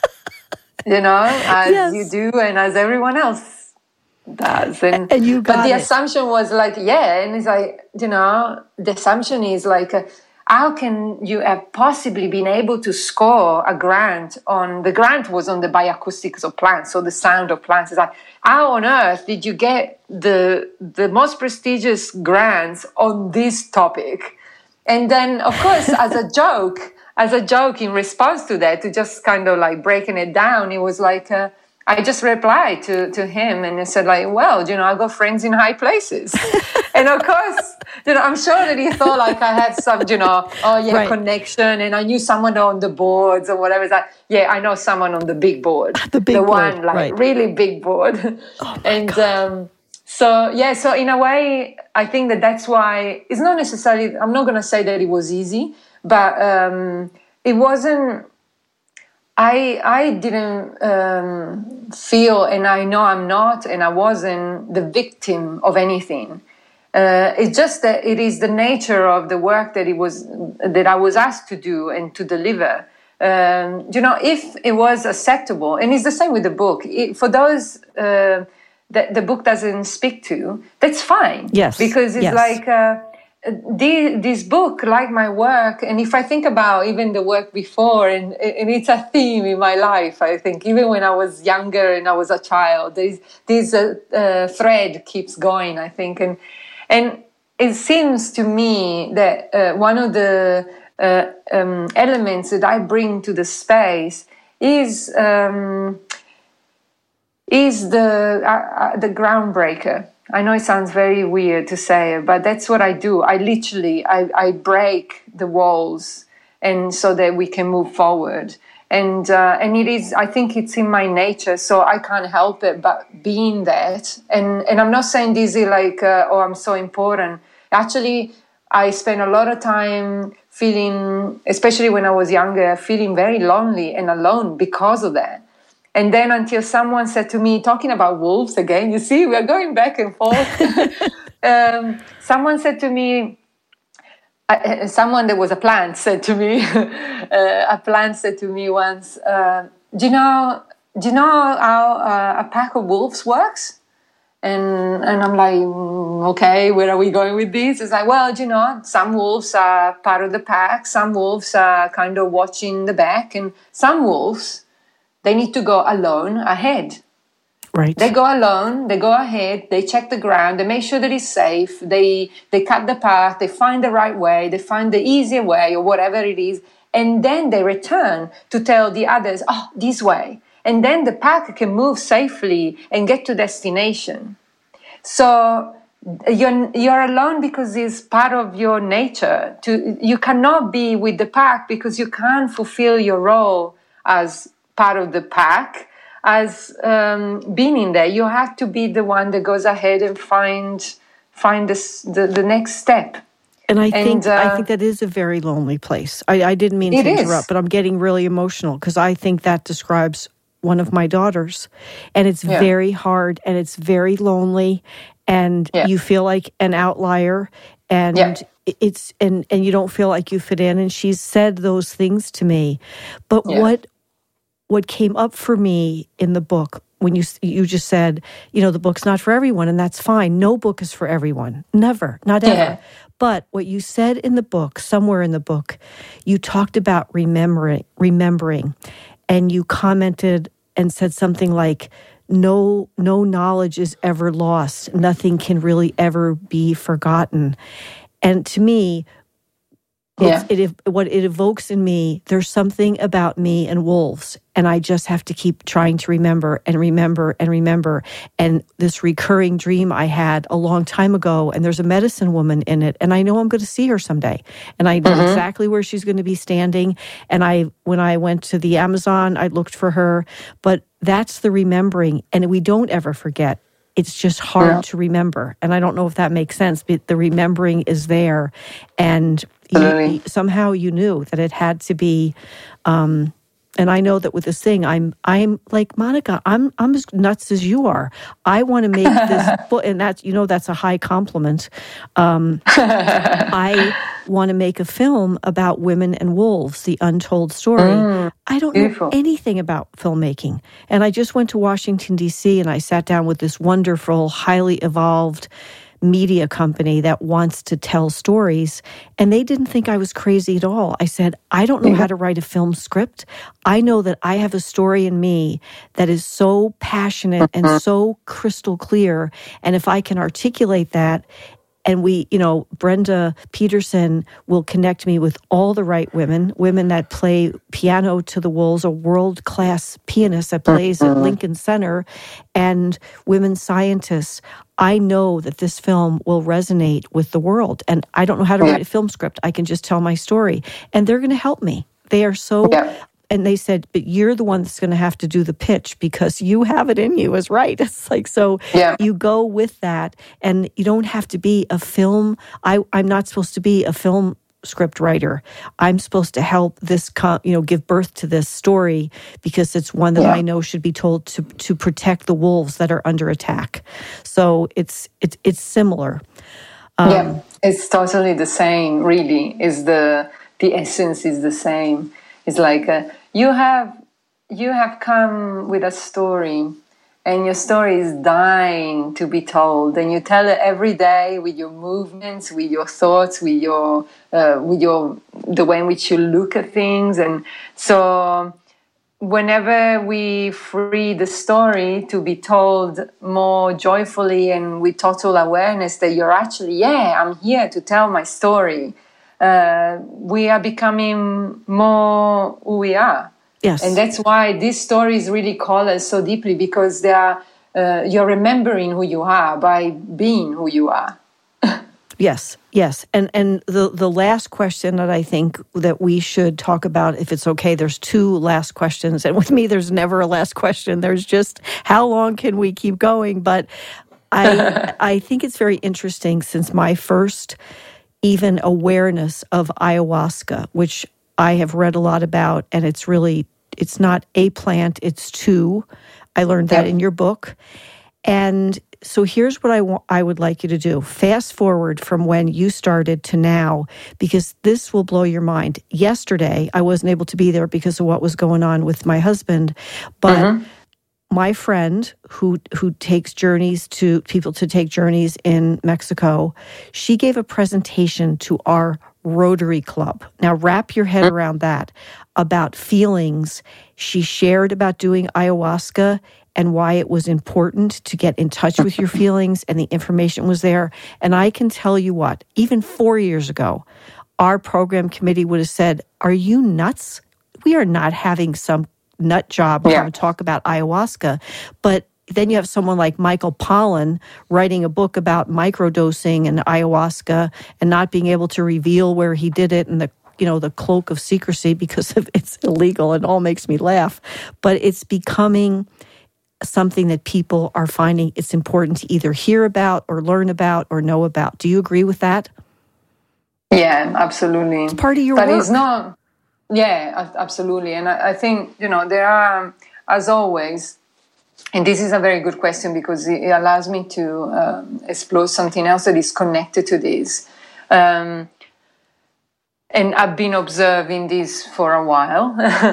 you know, as yes. you do and as everyone else does. And, and you got But the it. assumption was like, yeah, and it's like, you know, the assumption is like, uh, how can you have possibly been able to score a grant on, the grant was on the bioacoustics of plants, so the sound of plants. It's like, how on earth did you get the the most prestigious grants on this topic? And then, of course, as a joke, as a joke in response to that, to just kind of like breaking it down, it was like, uh, I just replied to, to him and I said like, well, you know, I got friends in high places. And of course, you know, I'm sure that he thought like I had some, you know, oh yeah, right. connection, and I knew someone on the boards or whatever. It's like, yeah, I know someone on the big board. The big the board, one like right. really big board. Oh and God. um so yeah, so in a way, I think that that's why it's not necessarily, I'm not going to say that it was easy, but um, it wasn't, I I didn't um, feel, and I know I'm not, and I wasn't the victim of anything. Uh, it's just that it is the nature of the work that it was that I was asked to do and to deliver. Um, you know, if it was acceptable, and it's the same with the book. It, for those uh, that the book doesn't speak to, that's fine. Yes, because it's yes. like. Uh, the, this book, like my work, and if I think about even the work before, and, and it's a theme in my life, I think, even when I was younger and I was a child, this, this uh, uh, thread keeps going, I think. And, and it seems to me that uh, one of the uh, um, elements that I bring to the space is um, is the uh, uh, the groundbreaker. I know it sounds very weird to say, but that's what I do. I literally, I, I break the walls, and so that we can move forward. And uh, and it is, I think it's in my nature, so I can't help it but being that. And and I'm not saying this is like, uh, oh, I'm so important. Actually, I spent a lot of time feeling, especially when I was younger, feeling very lonely and alone because of that. And then until someone said to me, talking about wolves again, you see, we are going back and forth. um, someone said to me, uh, someone that was a plant said to me, uh, a plant said to me once, uh, do you know, do you know how uh, a pack of wolves works? And and I'm like, mm, okay, where are we going with this? It's like, well, you know, some wolves are part of the pack, some wolves are kind of watching the back, and some wolves, they need to go alone ahead. Right. They go alone, they go ahead, they check the ground, they make sure that it's safe, they they cut the path, they find the right way, they find the easier way or whatever it is, and then they return to tell the others, oh, this way. And then the pack can move safely and get to destination. So you're, you're alone because it's part of your nature. To, you cannot be with the pack because you can't fulfill your role as part of the pack, as um, being in there. You have to be the one that goes ahead and find find this, the, the next step. And I and, think uh, I think that is a very lonely place. I, I didn't mean to interrupt, is. but I'm getting really emotional because I think that describes one of my daughters, and it's Yeah. very hard and it's very lonely, and Yeah. you feel like an outlier, and Yeah. it's and and you don't feel like you fit in. And she's said those things to me, but Yeah. what what came up for me in the book, when you you just said, you know, the book's not for everyone, and that's fine. No book is for everyone. Never, not ever. Yeah. But what you said in the book, somewhere in the book, you talked about remembering, remembering, and you commented and said something like, "No, no knowledge is ever lost. Nothing can really ever be forgotten." And to me, Yeah. It's, it what it evokes in me, there's something about me and wolves, and I just have to keep trying to remember and remember and remember. And this recurring dream I had a long time ago, and there's a medicine woman in it, and I know I'm going to see her someday, and I know Mm-hmm. exactly where she's going to be standing. And I, when I went to the Amazon, I looked for her. But that's the remembering, and we don't ever forget. It's just hard Yeah. to remember. And I don't know if that makes sense, but the remembering is there. And you, Absolutely. somehow you knew that it had to be, um, and I know that with this thing, I'm I'm like, Monica, I'm I'm as nuts as you are. I want to make this book, and that's, you know, that's a high compliment. Um, I want to make a film about women and wolves, the untold story. Mm, I don't beautiful. know anything about filmmaking. And I just went to Washington, D C, and I sat down with this wonderful, highly evolved media company that wants to tell stories, and they didn't think I was crazy at all. I said, I don't know how to write a film script. I know that I have a story in me that is so passionate and so crystal clear, and if I can articulate that, and we, you know, Brenda Peterson will connect me with all the right women, women that play piano to the wolves, a world-class pianist that plays at Lincoln Center, and women scientists. I know that this film will resonate with the world, and I don't know how to Yeah. write a film script. I can just tell my story, and they're going to help me. They are so... Yeah. And they said, but you're the one that's going to have to do the pitch because you have it in you, is right. It's like, so Yeah. you go with that, and you don't have to be a film. I, I'm not supposed to be a film script writer. I'm supposed to help this, co- you know, give birth to this story because it's one that Yeah. I know should be told to to protect the wolves that are under attack. So it's it's it's similar. Um, yeah, it's totally the same. Really, is the the essence is the same. It's like uh, you have you have come with a story, and your story is dying to be told, and you tell it every day with your movements, with your thoughts, with your uh, with your the way in which you look at things. And so whenever we free the story to be told more joyfully and with total awareness that you're actually, yeah, I'm here to tell my story, uh, we are becoming more who we are. Yes. And that's why these stories really call us so deeply, because they are, uh, you're remembering who you are by being who you are. Yes, yes. And and the, the last question that I think that we should talk about, if it's okay, there's two last questions. And with me, there's never a last question. There's just, how long can we keep going? But I I think it's very interesting, since my first even awareness of ayahuasca, which I have read a lot about, and it's really, it's not a plant, it's two. I learned that Yep. in your book. And so here's what I, wa- I would like you to do. Fast forward from when you started to now, because this will blow your mind. Yesterday, I wasn't able to be there because of what was going on with my husband, but mm-hmm. my friend who who takes journeys to people to take journeys in Mexico, she gave a presentation to our Rotary Club. Now, wrap your head around that, about feelings. She shared about doing ayahuasca and why it was important to get in touch with your feelings, and the information was there. And I can tell you what, even four years ago, our program committee would have said, are you nuts? We are not having some nut job come yeah. and talk about ayahuasca. But then you have someone like Michael Pollan writing a book about microdosing and ayahuasca and not being able to reveal where he did it, and the you know, the cloak of secrecy because of it's illegal. It all makes me laugh. But it's becoming something that people are finding it's important to either hear about or learn about or know about. Do you agree with that? Yeah, absolutely. It's part of your but work. But it's not, yeah, absolutely. And I, I think, you know, there are, as always, and this is a very good question because it allows me to um, explore something else that is connected to this. Um, And I've been observing this for a while.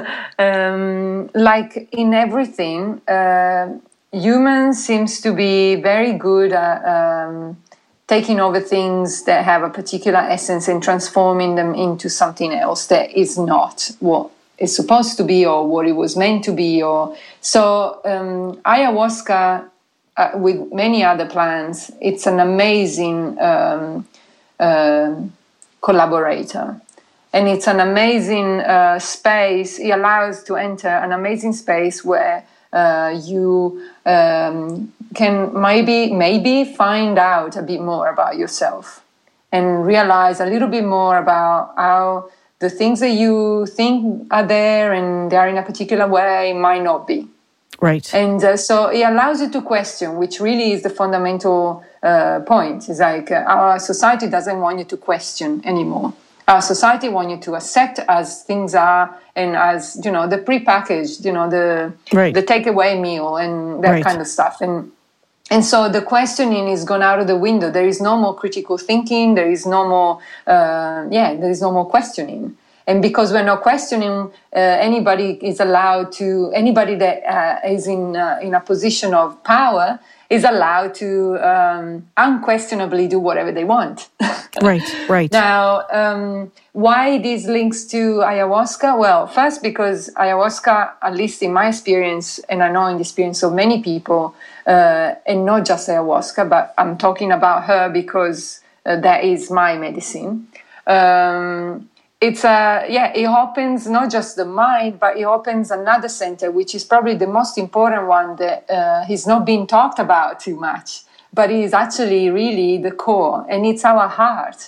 um, like in everything, uh, humans seems to be very good at um, taking over things that have a particular essence and transforming them into something else that is not what it's supposed to be or what it was meant to be. Or so um, ayahuasca, uh, with many other plants, it's an amazing um, uh, collaborator. And it's an amazing uh, space. It allows to enter an amazing space where uh, you um, can maybe maybe find out a bit more about yourself and realize a little bit more about how the things that you think are there and they are in a particular way might not be. Right. And uh, so it allows you to question, which really is the fundamental uh, point. It's like uh, our society doesn't want you to question anymore. Our society wants you to accept as things are and as, you know, the prepackaged, you know, the right. the takeaway meal and that right. kind of stuff. And and so the questioning is gone out of the window. There is no more critical thinking. There is no more, uh, yeah, there is no more questioning. And because we're not questioning, uh, anybody is allowed to, anybody that uh, is in uh, in a position of power is allowed to um, unquestionably do whatever they want. Right, right. Now, um, why these links to ayahuasca? Well, first, because ayahuasca, at least in my experience, and I know in the experience of many people, uh, and not just ayahuasca, but I'm talking about her because uh, that is my medicine. Um, It's a, yeah, it opens not just the mind, but it opens another center, which is probably the most important one that uh, is not being talked about too much, but it is actually really the core, and it's our heart.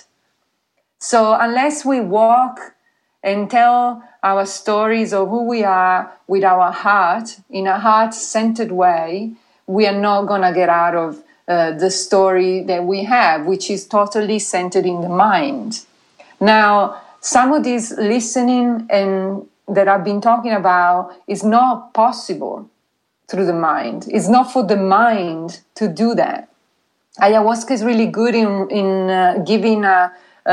So unless we walk and tell our stories of who we are with our heart, in a heart-centered way, we are not going to get out of uh, the story that we have, which is totally centered in the mind. Now, some of this listening and that I've been talking about is not possible through the mind. It's not for the mind to do that. Ayahuasca is really good in, in uh, giving a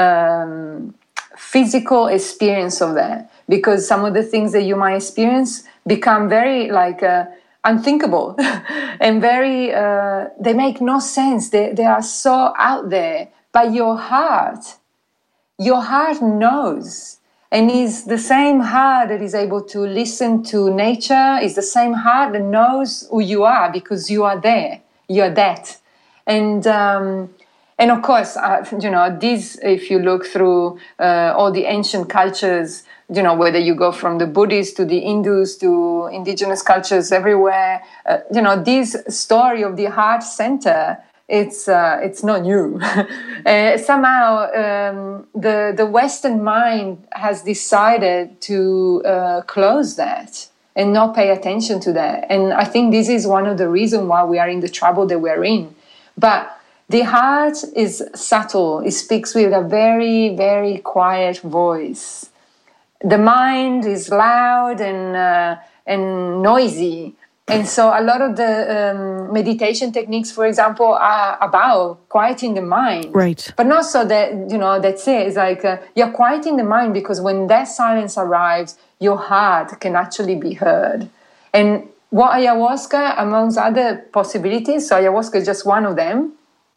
um, physical experience of that, because some of the things that you might experience become very like uh, unthinkable and very, uh, they make no sense. They, they are so out there. But your heart, your heart knows, and is the same heart that is able to listen to nature, is the same heart that knows who you are because you are there, you're that. And, um, and of course, uh, you know, this, if you look through uh, all the ancient cultures, you know, whether you go from the Buddhists to the Hindus to indigenous cultures everywhere, uh, you know, this story of the heart center, it's uh, it's not new. uh, somehow um, the, the Western mind has decided to uh, close that and not pay attention to that. And I think this is one of the reasons why we are in the trouble that we're in. But the heart is subtle. It speaks with a very, very quiet voice. The mind is loud and uh, and noisy, and so a lot of the um, meditation techniques, for example, are about quieting the mind. Right. But not so that, you know, that's it. It's like uh, you're quieting the mind because when that silence arrives, your heart can actually be heard. And what ayahuasca, amongst other possibilities, so ayahuasca is just one of them,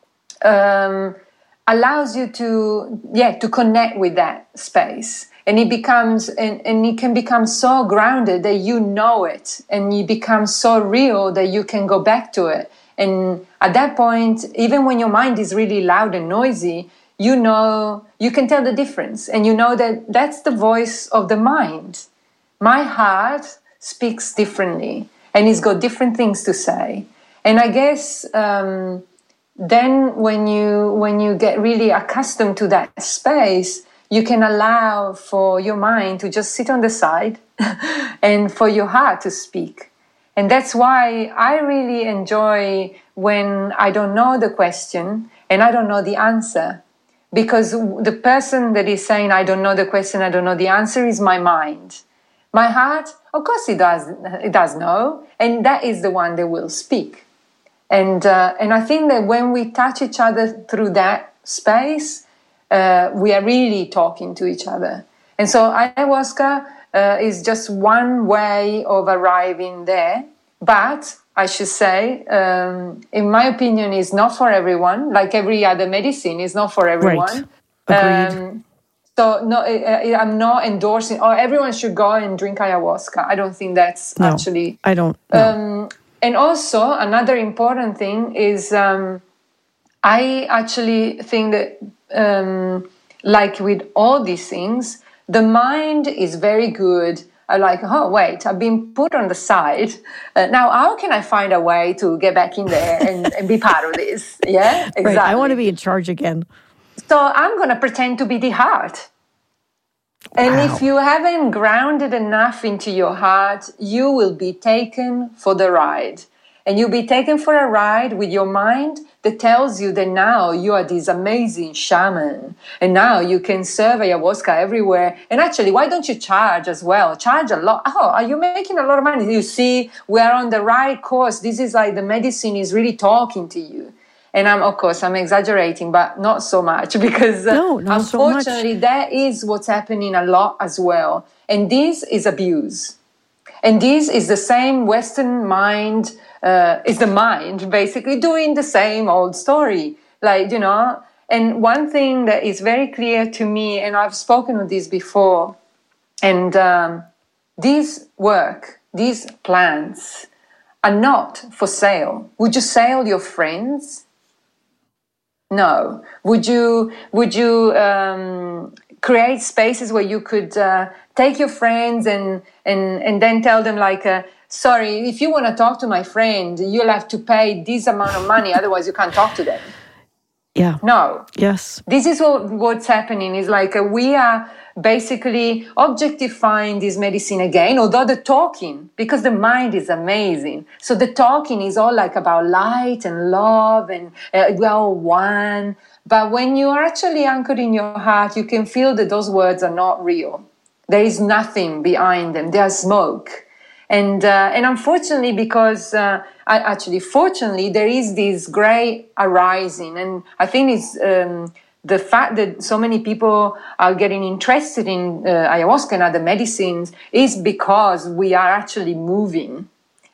um, allows you to, yeah, to connect with that space. And it becomes, and, and it can become so grounded that you know it, and you become so real that you can go back to it. And at that point, even when your mind is really loud and noisy, you know, you can tell the difference, and you know that that's the voice of the mind. My heart speaks differently, and it's got different things to say. And I guess um, then when you when you get really accustomed to that space, you can allow for your mind to just sit on the side and for your heart to speak. And that's why I really enjoy when I don't know the question and I don't know the answer. Because the person that is saying, I don't know the question, I don't know the answer, is my mind. My heart, of course it does, it does know. And that is the one that will speak. And, uh, and I think that when we touch each other through that space, Uh, we are really talking to each other. And so ayahuasca uh, is just one way of arriving there. But I should say, um, in my opinion, is not for everyone. Like every other medicine, is not for everyone. Right. Agreed. Um, so no, I, I'm not endorsing, oh, everyone should go and drink ayahuasca. I don't think that's no, actually... I don't. No. Um, and also, another important thing is um, I actually think that Um, like with all these things, the mind is very good. I'm like, oh, wait, I've been put on the side. Uh, now, how can I find a way to get back in there and, and be part of this? Yeah, exactly. Right. I want to be in charge again. So I'm going to pretend to be the heart. Wow. And if you haven't grounded enough into your heart, you will be taken for the ride. And you'll be taken for a ride with your mind that tells you that now you are this amazing shaman. And now you can serve ayahuasca everywhere. And actually, why don't you charge as well? Charge a lot. Oh, are you making a lot of money? You see, we are on the right course. This is like the medicine is really talking to you. And I'm, of course, I'm exaggerating, but not so much because uh, no, not unfortunately, so much. that is what's happening a lot as well. And this is abuse. And this is the same Western mind, uh, is the mind basically doing the same old story. Like, you know, and one thing that is very clear to me, and I've spoken of this before, and um, this work, these plants are not for sale. Would you sell your friends? No. Would you, would you um, create spaces where you could uh, take your friends and, and, and then tell them like, uh, sorry, if you want to talk to my friend, you'll have to pay this amount of money, otherwise you can't talk to them. Yeah. No. Yes. This is what, what's happening is like uh, we are basically objectifying this medicine again, although the talking, because the mind is amazing. So the talking is all like about light and love and uh, we're all one. But when you are actually anchored in your heart, you can feel that those words are not real. There is nothing behind them. They are smoke. And uh, and unfortunately, because uh, I, actually, fortunately, there is this gray arising, and I think it's um, the fact that so many people are getting interested in uh, ayahuasca and other medicines is because we are actually moving,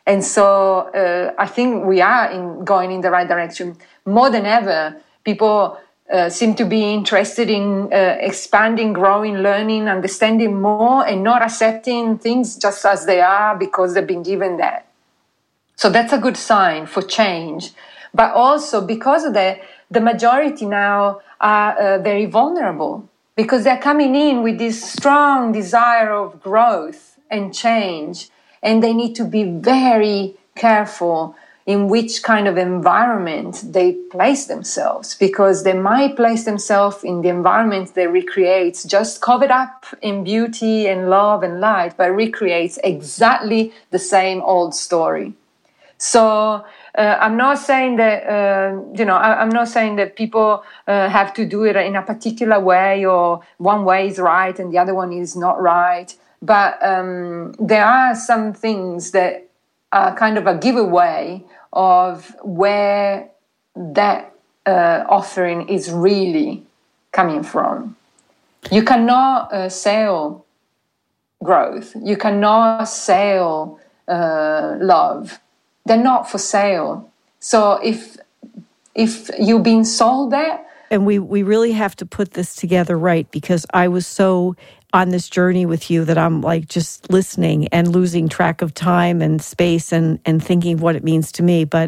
And so uh, I think we are in, going in the right direction. More than ever, people uh, seem to be interested in uh, expanding, growing, learning, understanding more, and not accepting things just as they are because they've been given that. So that's a good sign for change. But also because of that, the majority now are uh, very vulnerable because they're coming in with this strong desire of growth and change. And they need to be very careful in which kind of environment they place themselves, because they might place themselves in the environment that recreates, just covered up in beauty and love and light, but recreates exactly the same old story. So uh, I'm not saying that, uh, you know, I, I'm not saying that people uh, have to do it in a particular way, or one way is right and the other one is not right. But um, there are some things that are kind of a giveaway of where that uh, offering is really coming from. You cannot uh, sell growth. You cannot sell uh, love. They're not for sale. So if if you've been sold that... And we, we really have to put this together right, because I was so on this journey with you that I'm like just listening and losing track of time and space and, and thinking what it means to me. But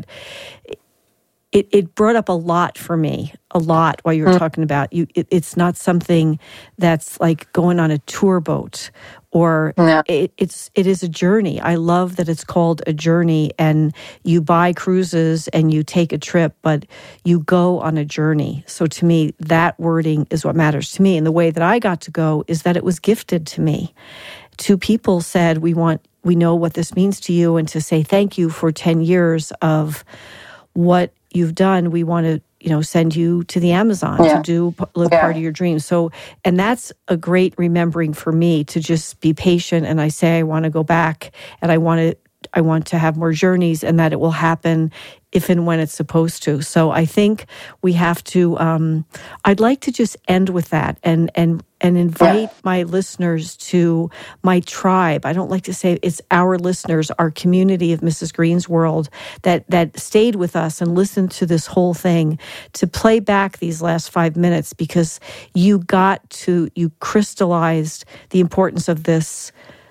it, it brought up a lot for me, a lot while you were mm. talking about you. It, it's not something that's like going on a tour boat, or no. it, it's it is a journey. I love that it's called a journey, and you buy cruises and you take a trip, but you go on a journey. So to me, that wording is what matters to me. And the way that I got to go is that it was gifted to me. Two people said, we want, we know what this means to you, and to say thank you for ten years of what you've done. We want to, you know, send you to the Amazon yeah. to do live yeah. part of your dreams. So, and that's a great remembering for me, to just be patient. And I say, I want to go back, and I want to, I want to have more journeys, and that it will happen if and when it's supposed to. So I think we have to, um, I'd like to just end with that and, and, and invite yeah. my listeners to my tribe. I don't like to say it's our listeners, our community of Missus Green's World that, that stayed with us and listened to this whole thing, to play back these last five minutes, because you got to, you crystallized the importance of this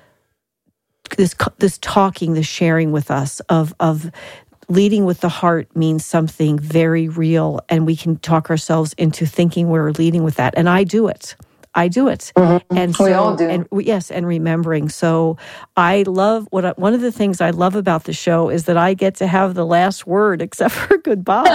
this this talking, this sharing with us of of leading with the heart means something very real, and we can talk ourselves into thinking we're leading with that. And I do it. I do it. Mm-hmm. And so, we all do. And yes, and remembering. So I love what I, one of the things I love about the show is that I get to have the last word, except for goodbye.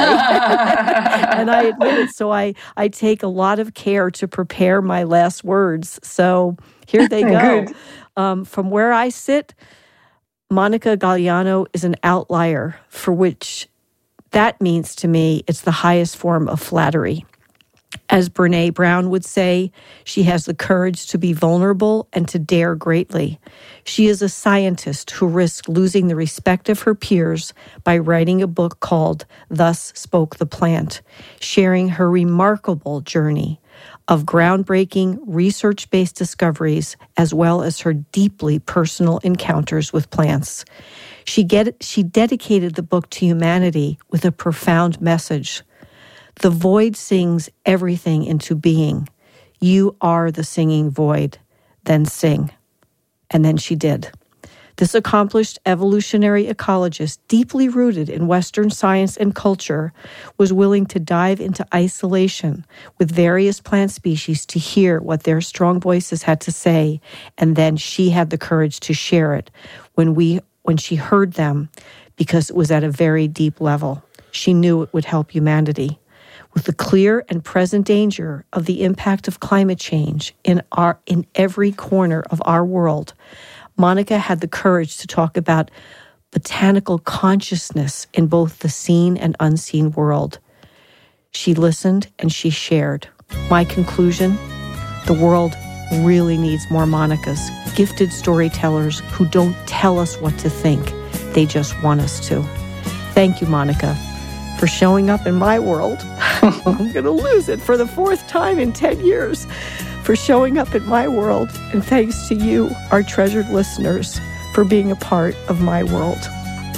And I admit it. So I, I take a lot of care to prepare my last words. So here they go. Good. Um, from where I sit, Monica Gagliano is an outlier, for which that means to me it's the highest form of flattery. As Brené Brown would say, she has the courage to be vulnerable and to dare greatly. She is a scientist who risked losing the respect of her peers by writing a book called Thus Spoke the Plant, sharing her remarkable journey of groundbreaking research-based discoveries, as well as her deeply personal encounters with plants. She, get, she dedicated the book to humanity with a profound message. The void sings everything into being. You are the singing void. Then sing. And then she did. This accomplished evolutionary ecologist, deeply rooted in Western science and culture, was willing to dive into isolation with various plant species to hear what their strong voices had to say, and then she had the courage to share it when we when she heard them, because it was at a very deep level. She knew it would help humanity. With the clear and present danger of the impact of climate change in our in every corner of our world, Monica had the courage to talk about botanical consciousness in both the seen and unseen world. She listened and she shared. My conclusion, the world really needs more Monicas, gifted storytellers who don't tell us what to think. They just want us to. Thank you, Monica, for showing up in my world. I'm going to lose it for the fourth time in ten years. For showing up in my world, and thanks to you, our treasured listeners, for being a part of my world.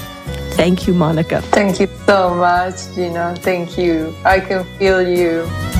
Thank you, Monica. Thank you so much, Gina. Thank you. I can feel you.